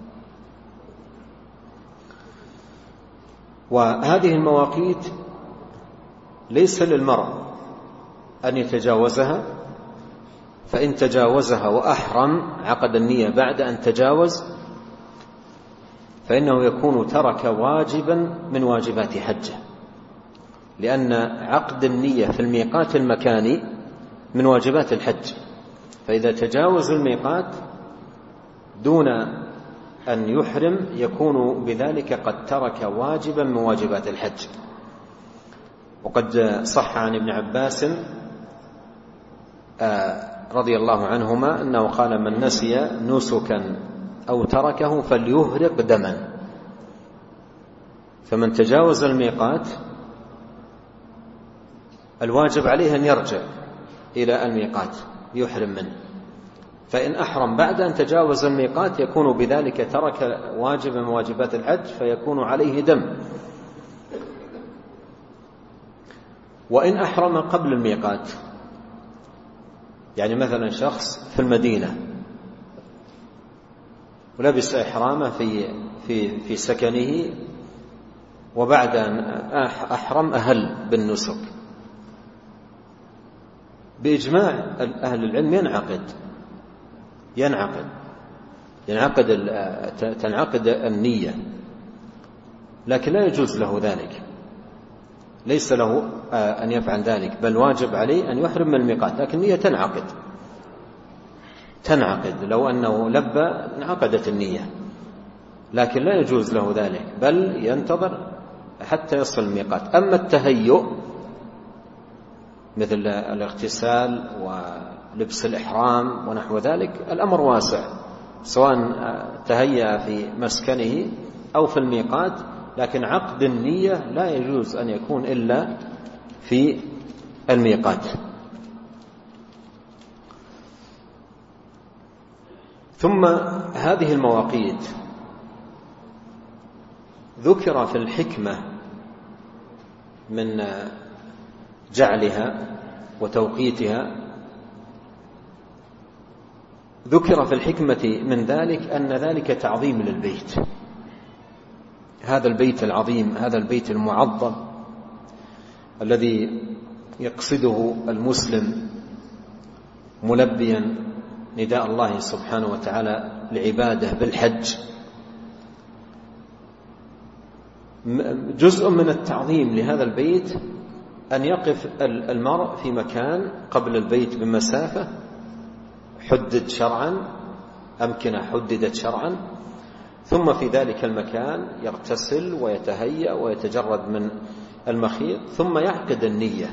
وهذه المواقيت ليس للمرء أن يتجاوزها، فإن تجاوزها وأحرم عقد النية بعد أن تجاوز فإنه يكون ترك واجبا من واجبات حجه، لأن عقد النية في الميقات المكاني من واجبات الحج، فإذا تجاوز الميقات دون أن يحرم يكون بذلك قد ترك واجبا من واجبات الحج. وقد صح عن ابن عباس رضي الله عنهما أنه قال: من نسي نسكا أو تركه فليهرق دما. فمن تجاوز الميقات الواجب عليه أن يرجع إلى الميقات يحرم منه، فإن أحرم بعد أن تجاوز الميقات يكون بذلك ترك واجبا من واجبات الحج فيكون عليه دم. وإن أحرم قبل الميقات، يعني مثلا شخص في المدينة ولبس إحرامه في في في سكنه، وبعد أن أحرم أهل بالنسك، بإجماع أهل العلم ينعقد ينعقد ينعقد تنعقد النية، لكن لا يجوز له ذلك، ليس له أن يفعل ذلك، بل واجب عليه أن يحرم من الميقات، لكن النية تنعقد تنعقد لو أنه لبى انعقدت النية، لكن لا يجوز له ذلك، بل ينتظر حتى يصل الميقات. أما التهيؤ مثل الاغتسال ولبس الإحرام ونحو ذلك الأمر واسع، سواء تهيأ في مسكنه أو في الميقات، لكن عقد النية لا يجوز أن يكون إلا في الميقات. ثم هذه المواقيت ذكر في الحكمة من جعلها وتوقيتها، ذكر في الحكمة من ذلك أن ذلك تعظيم للبيت، هذا البيت العظيم، هذا البيت المعظم الذي يقصده المسلم ملبيا نداء الله سبحانه وتعالى لعباده بالحج. جزء من التعظيم لهذا البيت أن يقف المرء في مكان قبل البيت بمسافة حدد شرعا، أمكنة حددت شرعا، ثم في ذلك المكان يغتسل ويتهيأ ويتجرد من المخيط، ثم يعقد النية،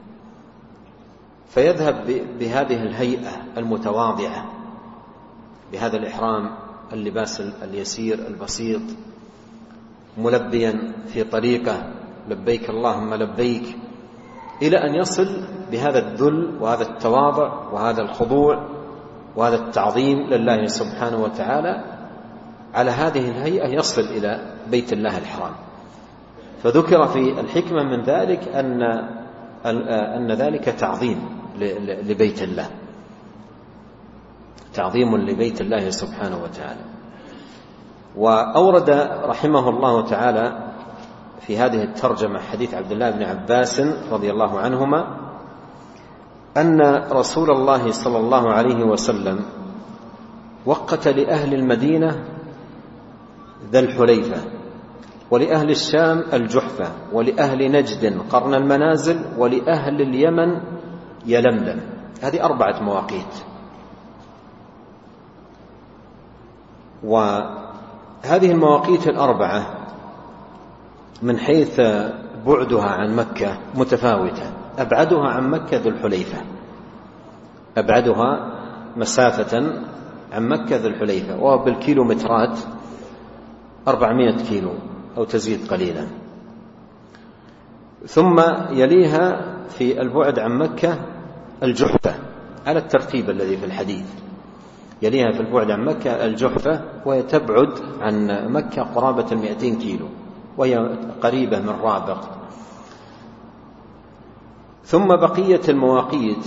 فيذهب بهذه الهيئة المتواضعة بهذا الإحرام، اللباس اليسير البسيط، ملبيا في طريقه لبيك اللهم لبيك، إلى أن يصل بهذا الذل وهذا التواضع وهذا الخضوع وهذا التعظيم لله سبحانه وتعالى على هذه الهيئة يصل إلى بيت الله الحرام. فذكر في الحكمة من ذلك أن أن ذلك تعظيم لبيت الله، تعظيم لبيت الله سبحانه وتعالى. وأورد رحمه الله تعالى في هذه الترجمة حديث عبد الله بن عباس رضي الله عنهما أن رسول الله صلى الله عليه وسلم وقت لأهل المدينة ذا الحليفة ولأهل الشام الجحفة، ولأهل نجد قرن المنازل، ولأهل اليمن يلملم. هذه أربعة مواقيت. وهذه المواقيت الأربعة من حيث بعدها عن مكة متفاوتة. أبعدها عن مكة ذو الحليفة، أبعدها مسافة عن مكة ذو الحليفة، وبالكيلومترات أربعمائة كيلو أو تزيد قليلا. ثم يليها في البعد عن مكة الجحفة على الترتيب الذي في الحديث، يليها في البعد عن مكة الجحفة، وهي تبعد عن مكة قرابة المئتين كيلو، وهي قريبة من رابغ. ثم بقية المواقيت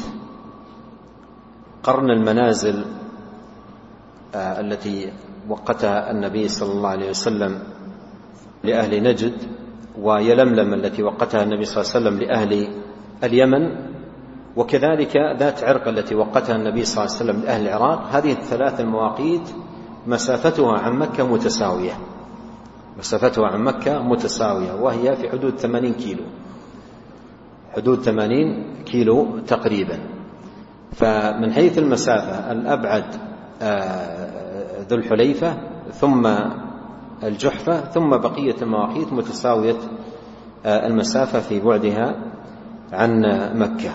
قرن المنازل آه التي وقتها النبي صلى الله عليه وسلم لأهل نجد، ويلملم التي وقتها النبي صلى الله عليه وسلم لأهل اليمن، وكذلك ذات عرق التي وقتها النبي صلى الله عليه وسلم لأهل العراق. هذه الثلاث المواقيت مسافتها عن مكة متساوية، مسافتها عن مكة متساوية، وهي في حدود ثمانين كيلو، حدود ثمانين كيلو تقريبا. فمن حيث المسافة الأبعد ذو الحليفة، ثم الجحفة، ثم بقية المواقيت متساوية المسافة في بعدها عن مكة.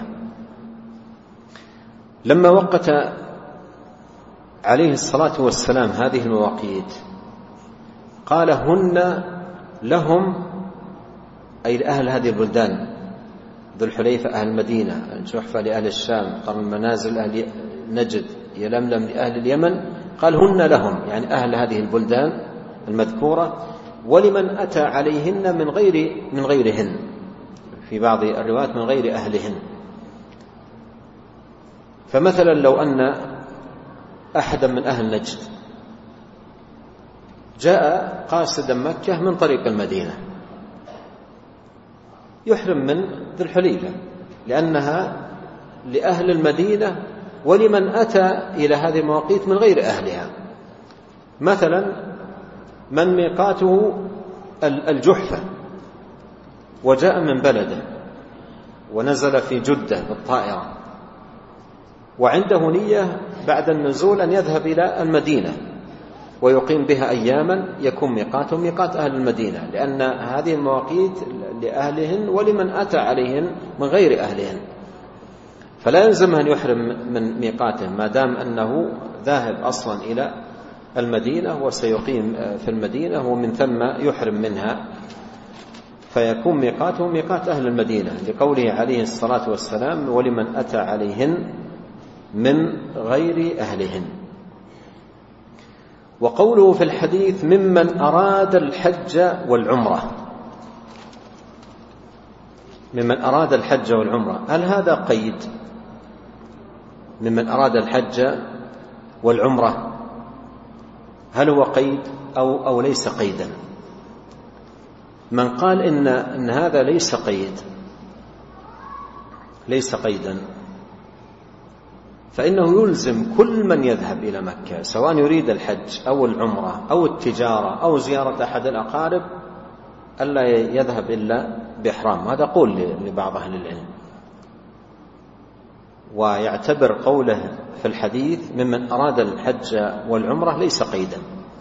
لما وقت عليه الصلاة والسلام هذه المواقيت قال هن لهم، أي أهل هذه البلدان، ذو الحليفة أهل المدينة، الجحفة لأهل الشام، قرن المنازل أهل نجد، يلملم لأهل اليمن. قال هن لهم، يعني أهل هذه البلدان المذكورة، ولمن أتى عليهن من غير من غيرهن، في بعض الروايات من غير أهلهن. فمثلا لو أن أحدا من أهل نجد جاء قاصدا مكة من طريق المدينة، يحرم من ذي الحليفة، لأنها لأهل المدينة ولمن أتى إلى هذه المواقيت من غير أهلها. مثلا من ميقاته الجحفة وجاء من بلده ونزل في جدة بالطائرة، وعنده نية بعد النزول أن يذهب إلى المدينة ويقيم بها أياما، يكون ميقاته ميقات أهل المدينة، لأن هذه المواقيت لأهلهن ولمن أتى عليهن من غير أهلهن، فلا يلزم أن يحرم من ميقاته ما دام أنه ذاهب أصلا إلى المدينة وسيقيم في المدينة، ومن ثم يحرم منها، فيكون ميقاته ميقات أهل المدينة، لقوله عليه الصلاة والسلام ولمن أتى عليهن من غير أهلهن. وقوله في الحديث ممن أراد الحج والعمرة، ممن أراد الحج والعمرة، هل هذا قيد؟ ممن أراد الحج والعمرة هل هو قيد أو, أو ليس قيدا؟ من قال إن, إن هذا ليس قيد، ليس قيدا، فإنه يلزم كل من يذهب إلى مكة سواء يريد الحج أو العمرة أو التجارة أو زيارة أحد الأقارب ألا يذهب إلا بإحرام. هذا قول لبعض أهل العلم، ويعتبر قوله في الحديث ممن أراد الحج والعمرة ليس قيدا،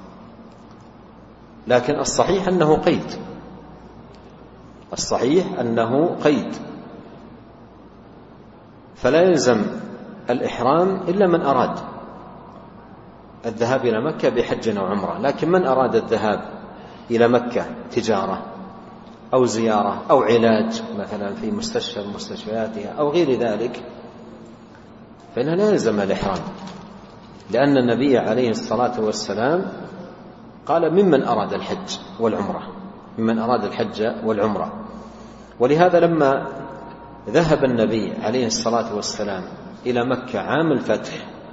لكن الصحيح أنه قيد، الصحيح أنه قيد، فلا يلزم الإحرام إلا من أراد الذهاب إلى مكة بحج أو عمرة. لكن من أراد الذهاب إلى مكة تجارة أو زيارة أو علاج مثلا في مستشفى مستشفياتها أو غير ذلك فإنه لا يلزم الإحرام، لأن النبي عليه الصلاة والسلام قال ممن أراد الحج والعمرة، ممن أراد الحج والعمرة. ولهذا لما ذهب النبي عليه الصلاة والسلام إلى مكة عام الفتح،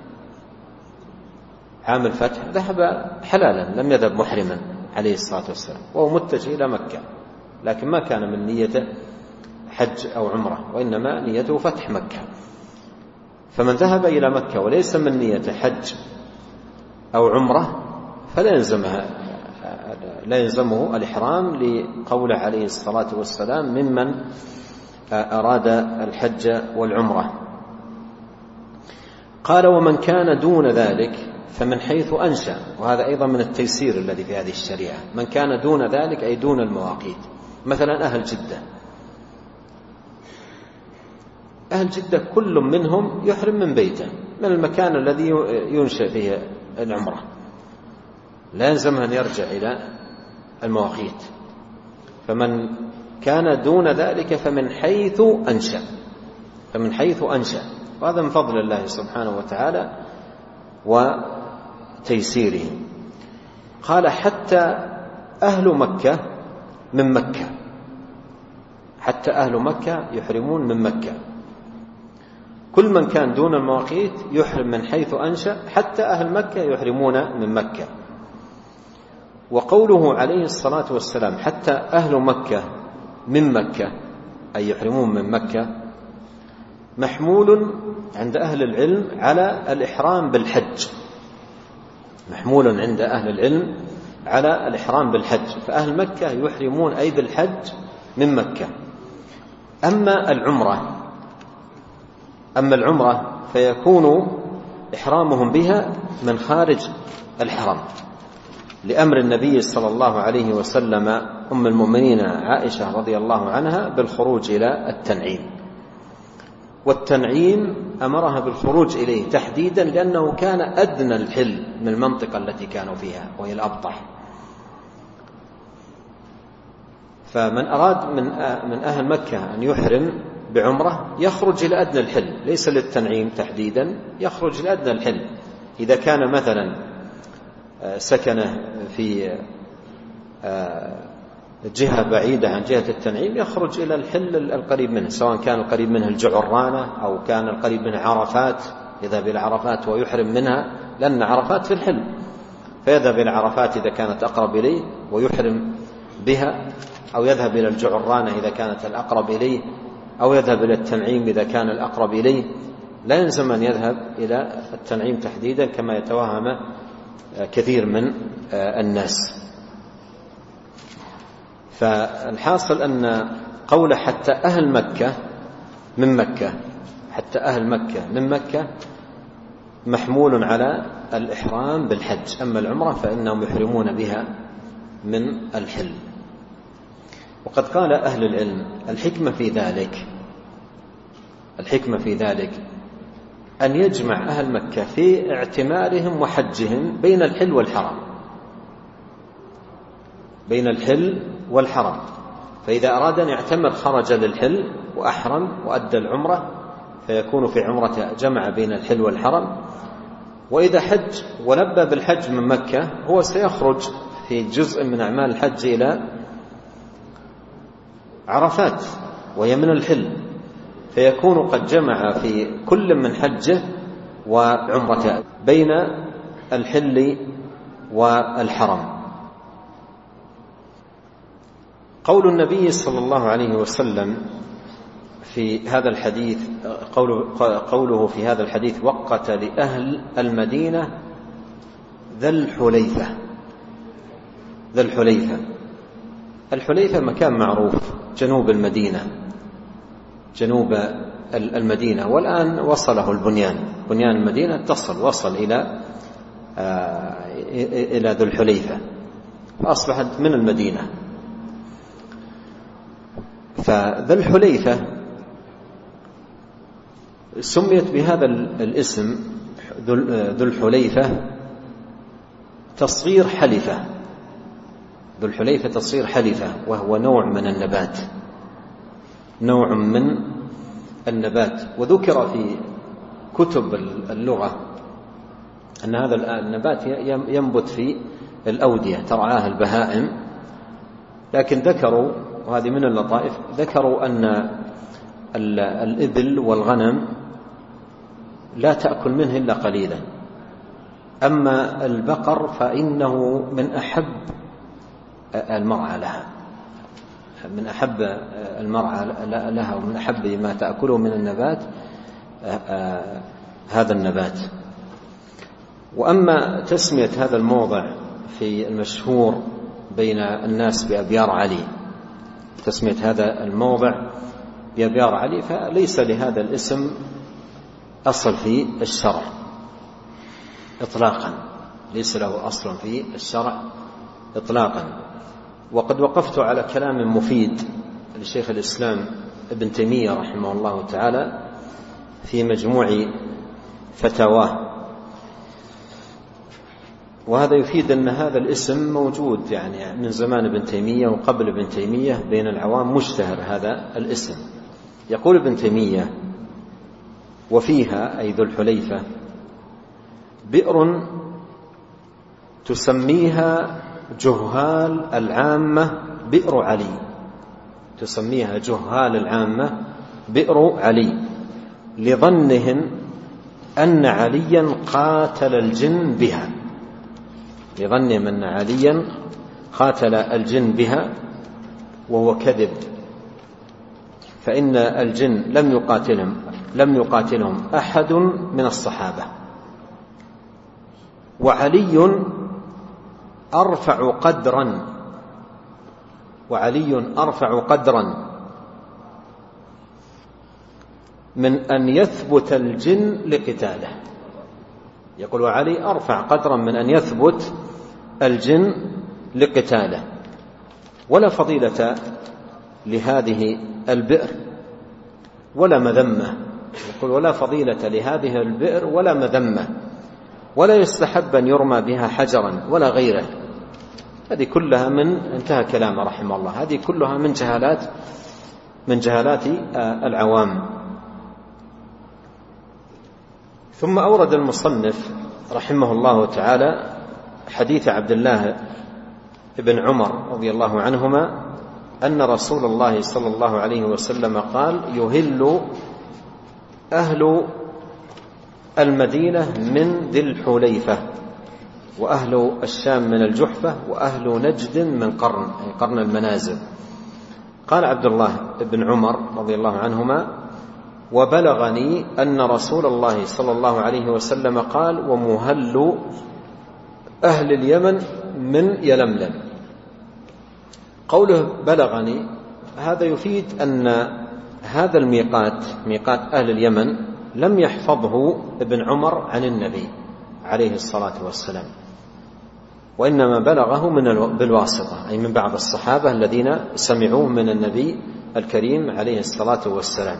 عام الفتح ذهب حلالا، لم يذهب محرما عليه الصلاة والسلام، وهو متجه إلى مكة، لكن ما كان من نيته حج أو عمرة، وإنما نيته فتح مكة. فمن ذهب إلى مكة وليس من نيته حج أو عمرة فلا يلزمها لا يلزمه الإحرام لقوله عليه الصلاة والسلام ممن أراد الحج والعمرة. قال ومن كان دون ذلك فمن حيث أنشأ، وهذا أيضا من التيسير الذي في هذه الشريعة، من كان دون ذلك أي دون المواقيت. مثلا أهل جدة، أهل جدة كل منهم يحرم من بيته، من المكان الذي ينشأ فيه العمرة، لا يلزم أن يرجع إلى المواقيت. فمن كان دون ذلك فمن حيث أنشأ، فمن حيث أنشأ، وهذا من فضل الله سبحانه وتعالى وتيسيره. قال حتى أهل مكة من مكة، حتى أهل مكة يحرمون من مكة. كل من كان دون المواقيت يحرم من حيث أنشأ، حتى أهل مكة يحرمون من مكة. وقوله عليه الصلاة والسلام حتى أهل مكة من مكة أي يحرمون من مكة، محمول عند أهل العلم على الإحرام بالحج، محمول عند أهل العلم على الإحرام بالحج، فأهل مكة يحرمون أي بالحج من مكة. أما العمرة أما العمرة فيكون إحرامهم بها من خارج الحرم، لأمر النبي صلى الله عليه وسلم أم المؤمنين عائشة رضي الله عنها بالخروج إلى التنعيم. والتنعيم أمرها بالخروج إليه تحديدا لأنه كان أدنى الحل من المنطقة التي كانوا فيها وهي الأبطح. فمن أراد من من أهل مكة أن يحرم بعمرة يخرج إلى أدنى الحل، ليس للتنعيم تحديدا، يخرج إلى أدنى الحل. إذا كان مثلا سكنه في جهة بعيدة عن جهة التنعيم يخرج إلى الحل القريب منه، سواء كان القريب منه الجعرانة أو كان القريب منه عرفات، يذهب إلى عرفات ويحرم منها، لأن عرفات في الحل، فيذهب إلى عرفات إذا كانت أقرب إليه ويحرم بها، أو يذهب إلى الجعرانة إذا كانت الأقرب إليه، أو يذهب إلى التنعيم إذا كان الأقرب إليه. لا يلزم أن يذهب إلى التنعيم تحديدا كما يتوهم كثير من الناس. فالحاصل أن قول حتى أهل مكة من مكة، حتى أهل مكة من مكة محمول على الإحرام بالحج. أما العمرة فإنهم يحرمون بها من الحل. وقد قال أهل العلم الحكمة في ذلك الحكمة في ذلك أن يجمع أهل مكة في اعتمارهم وحجهم بين الحل والحرم، بين الحل والحرم. فإذا أراد أن يعتمر خرج للحل وأحرم وأدى العمرة، فيكون في عمرة جمع بين الحل والحرم. وإذا حج ولبى بالحج من مكة هو سيخرج في جزء من أعمال الحج إلى عرفات وهي من الحل، فيكون قد جمع في كل من حجه وعمرته بين الحل والحرم. قول النبي صلى الله عليه وسلم في هذا الحديث، قوله, قوله في هذا الحديث وقت لأهل المدينة ذا الحليفة. ذا الحليفة الحليفة مكان معروف جنوب المدينة، جنوب المدينة، والآن وصله البنيان، بنيان المدينة اتصل وصل إلى إلى ذو الحليفة فأصبحت من المدينة. فذا الحليفة سميت بهذا الاسم ذو الحليفة تصغير حلفة، ذو الحليفة تصغير حلفة، وهو نوع من النبات، نوع من النبات. وذكر في كتب اللغة أن هذا النبات ينبت في الأودية ترعاه البهائم، لكن ذكروا، وهذه من اللطائف، ذكروا أن الإبل والغنم لا تأكل منه إلا قليلا، أما البقر فإنه من أحب المرعى لها، من أحب المرعى لها ومن أحب ما تأكله من النبات هذا النبات. وأما تسمية هذا الموضع في المشهور بين الناس بأبيار علي، تسمية هذا الموضع بأبيار علي، فليس لهذا الاسم أصل في الشرع إطلاقا، ليس له أصل في الشرع إطلاقا. وقد وقفت على كلام مفيد لشيخ الإسلام ابن تيمية رحمه الله تعالى في مجموع فتاواه، وهذا يفيد أن هذا الاسم موجود يعني من زمان ابن تيمية وقبل ابن تيمية بين العوام، مشتهر هذا الاسم. يقول ابن تيمية: وفيها أي ذو الحليفة بئر تسميها جهال العامة بئر علي، تسميها جهال العامة بئر علي، لظنهم أن عليا قاتل الجن بها، لظنهم أن عليا قاتل الجن بها، وهو كذب، فإن الجن لم يقاتلهم لم يقاتلهم أحد من الصحابة، وعلي أرفع قدرا وعلي أرفع قدرا من أن يثبت الجن لقتاله. يقول: وعلي أرفع قدرا من أن يثبت الجن لقتاله. ولا فضيلة لهذه البئر ولا مذمة، يقول: ولا فضيلة لهذه البئر ولا مذمة، ولا يستحب أن يرمى بها حجرا ولا غيره. هذه كلها من انتهى كلامه رحمه الله، هذه كلها من جهالات من جهالات العوام. ثم أورد المصنف رحمه الله تعالى حديث عبد الله بن عمر رضي الله عنهما أن رسول الله صلى الله عليه وسلم قال: يهل أهل المدينة من ذي الحليفة، وأهل الشام من الجحفة، وأهل نجد من قرن، أي قرن المنازل. قال عبد الله بن عمر رضي الله عنهما: وبلغني أن رسول الله صلى الله عليه وسلم قال: ومهل أهل اليمن من يلملم. قوله بلغني هذا يفيد أن هذا الميقات، ميقات أهل اليمن، لم يحفظه ابن عمر عن النبي عليه الصلاة والسلام، وإنما بلغه من بالواسطة، أي من بعض الصحابة الذين سمعوه من النبي الكريم عليه الصلاة والسلام.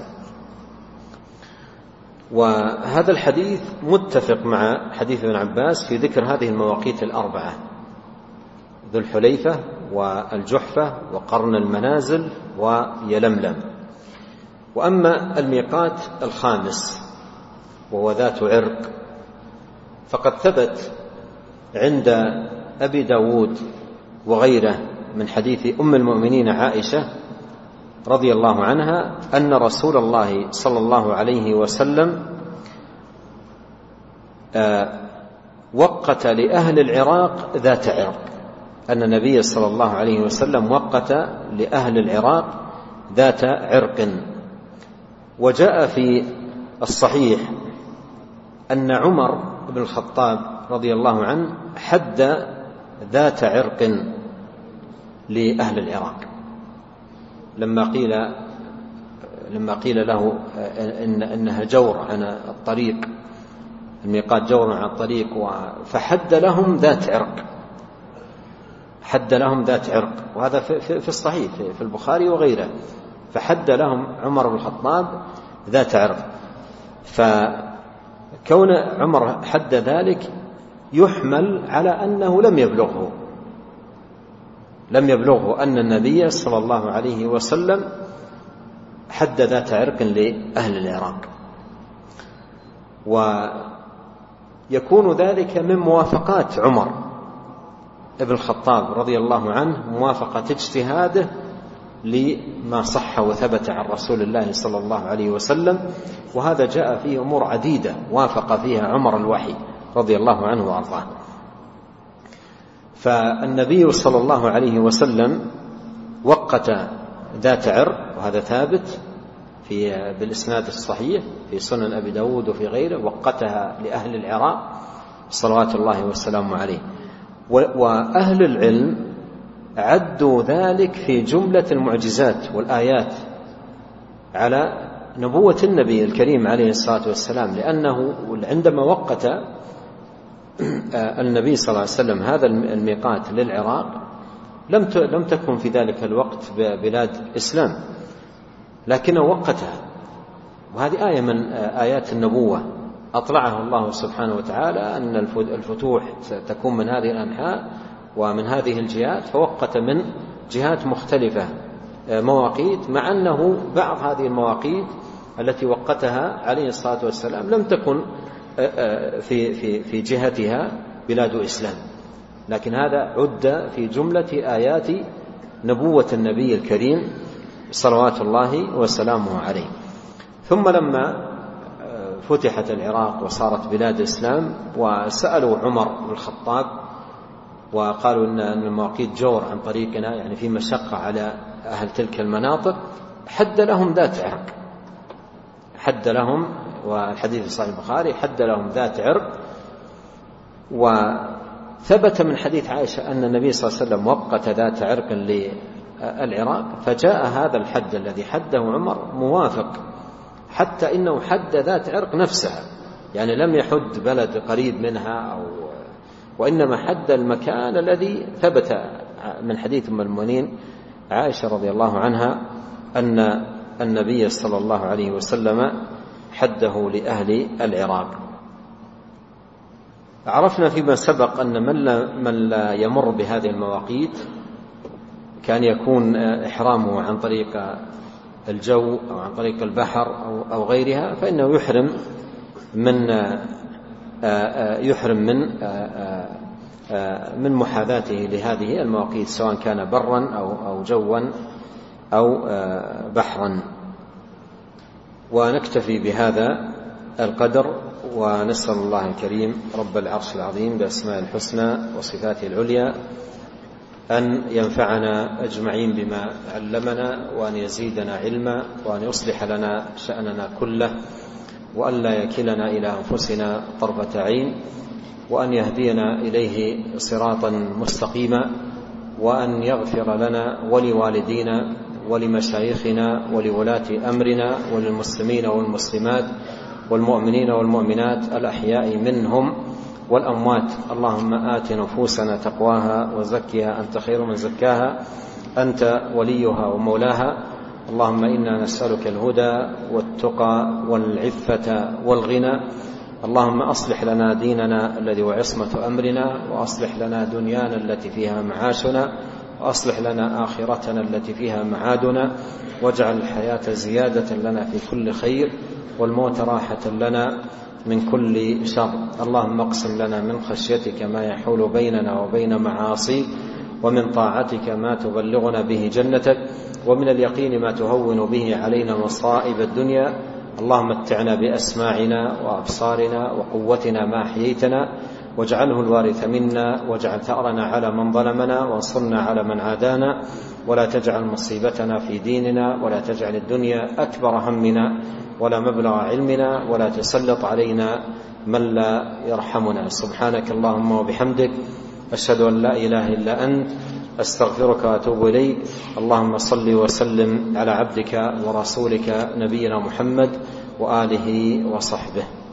وهذا الحديث متفق مع حديث ابن عباس في ذكر هذه المواقيت الأربعة: ذو الحليفة والجحفة وقرن المنازل ويلملم. وأما الميقات الخامس وهو ذات عرق فقد ثبت عند أبي داود وغيره من حديث أم المؤمنين عائشة رضي الله عنها أن رسول الله صلى الله عليه وسلم وقت لأهل العراق ذات عرق، أن النبي صلى الله عليه وسلم وقت لأهل العراق ذات عرق. وجاء في الصحيح أن عمر بن الخطاب رضي الله عنه حد ذات عرق لأهل العراق لما قيل لما قيل له إن إنها جور عن الطريق، الميقات جور عن الطريق، فحد لهم ذات عرق، حد لهم ذات عرق، وهذا في الصحيح في البخاري وغيره. فحد لهم عمر بن الخطاب ذات عرق، فكون عمر حد ذلك يحمل على أنه لم يبلغه لم يبلغه أن النبي صلى الله عليه وسلم حد ذات عرق لأهل العراق، ويكون ذلك من موافقات عمر ابن الخطاب رضي الله عنه، موافقة اجتهاده لما صح وثبت عن رسول الله صلى الله عليه وسلم. وهذا جاء فيه أمور عديدة وافق فيها عمر الوحي رضي الله عنه وأرضاه. فالنبي صلى الله عليه وسلم وقت ذات عرق، وهذا ثابت في بالإسناد الصحيح في سنن أبي داود وفي غيره، وقتها لأهل العراق صلوات الله وسلامه عليه. وأهل العلم عدوا ذلك في جملة المعجزات والآيات على نبوة النبي الكريم عليه الصلاة والسلام، لأنه عندما وقت النبي صلى الله عليه وسلم هذا الميقات للعراق لم لم تكن في ذلك الوقت بلاد إسلام، لكنه وقتها، وهذه آية من آيات النبوة أطلعها الله سبحانه وتعالى أن الفتوح تكون من هذه الأنحاء ومن هذه الجهات، فوقت من جهات مختلفة مواقيت، مع أنه بعض هذه المواقيت التي وقتها عليه الصلاة والسلام لم تكن في في في جهتها بلاد إسلام، لكن هذا عد في جملة آيات نبوة النبي الكريم صلوات الله وسلامه عليه. ثم لما فتحت العراق وصارت بلاد إسلام وسألوا عمر بن الخطاب وقالوا أن المواقيت جور عن طريقنا، يعني في مشقة على أهل تلك المناطق، حد لهم ذات عرق، حد لهم، والحديث في صحيح البخاري، حد لهم ذات عرق. وثبت من حديث عائشة أن النبي صلى الله عليه وسلم وقت ذات عرق للعراق، فجاء هذا الحد الذي حده عمر موافق، حتى إنه حد ذات عرق نفسها، يعني لم يحد بلد قريب منها أو، وإنما حد المكان الذي ثبت من حديث أم المؤمنين عائشة رضي الله عنها أن النبي صلى الله عليه وسلم حده لأهل العراق. عرفنا فيما سبق أن من لا, من لا يمر بهذه المواقيت كان يكون إحرامه عن طريق الجو أو عن طريق البحر أو, أو غيرها، فإنه يحرم من يحرم من من محاذاته لهذه المواقيت، سواء كان برا أو أو جوا أو بحرا. ونكتفي بهذا القدر، ونسأل الله الكريم رب العرش العظيم بأسماء الحسنى وصفاته العليا أن ينفعنا أجمعين بما علمنا، وأن يزيدنا علما، وأن يصلح لنا شأننا كله، وأن لا يكلنا إلى أنفسنا طرفة عين، وأن يهدينا إليه صراطا مستقيما، وأن يغفر لنا ولوالدينا ولمشايخنا ولولاة أمرنا وللمسلمين والمسلمات والمؤمنين والمؤمنات الأحياء منهم والأموات. اللهم آت نفوسنا تقواها وزكها أنت خير من زكاها، أنت وليها ومولاها. اللهم إنا نسألك الهدى والتقى والعفة والغنى. اللهم أصلح لنا ديننا الذي هو عصمة أمرنا، وأصلح لنا دنيانا التي فيها معاشنا، وأصلح لنا آخرتنا التي فيها معادنا، واجعل الحياة زيادة لنا في كل خير، والموت راحة لنا من كل شر. اللهم اقسم لنا من خشيتك ما يحول بيننا وبين معاصيك، ومن طاعتك ما تبلغنا به جنتك، ومن اليقين ما تهون به علينا مصائب الدنيا. اللهم متعنا بأسماعنا وأبصارنا وقوتنا ما أحييتنا، واجعله الوارث منا، واجعل ثأرنا على من ظلمنا، وانصرنا على من عادانا، ولا تجعل مصيبتنا في ديننا، ولا تجعل الدنيا أكبر همنا ولا مبلغ علمنا، ولا تسلط علينا من لا يرحمنا. سبحانك اللهم وبحمدك، أشهد أن لا إله إلا أنت، أستغفرك وأتوب إليك. اللهم صل وسلم على عبدك ورسولك نبينا محمد وآله وصحبه.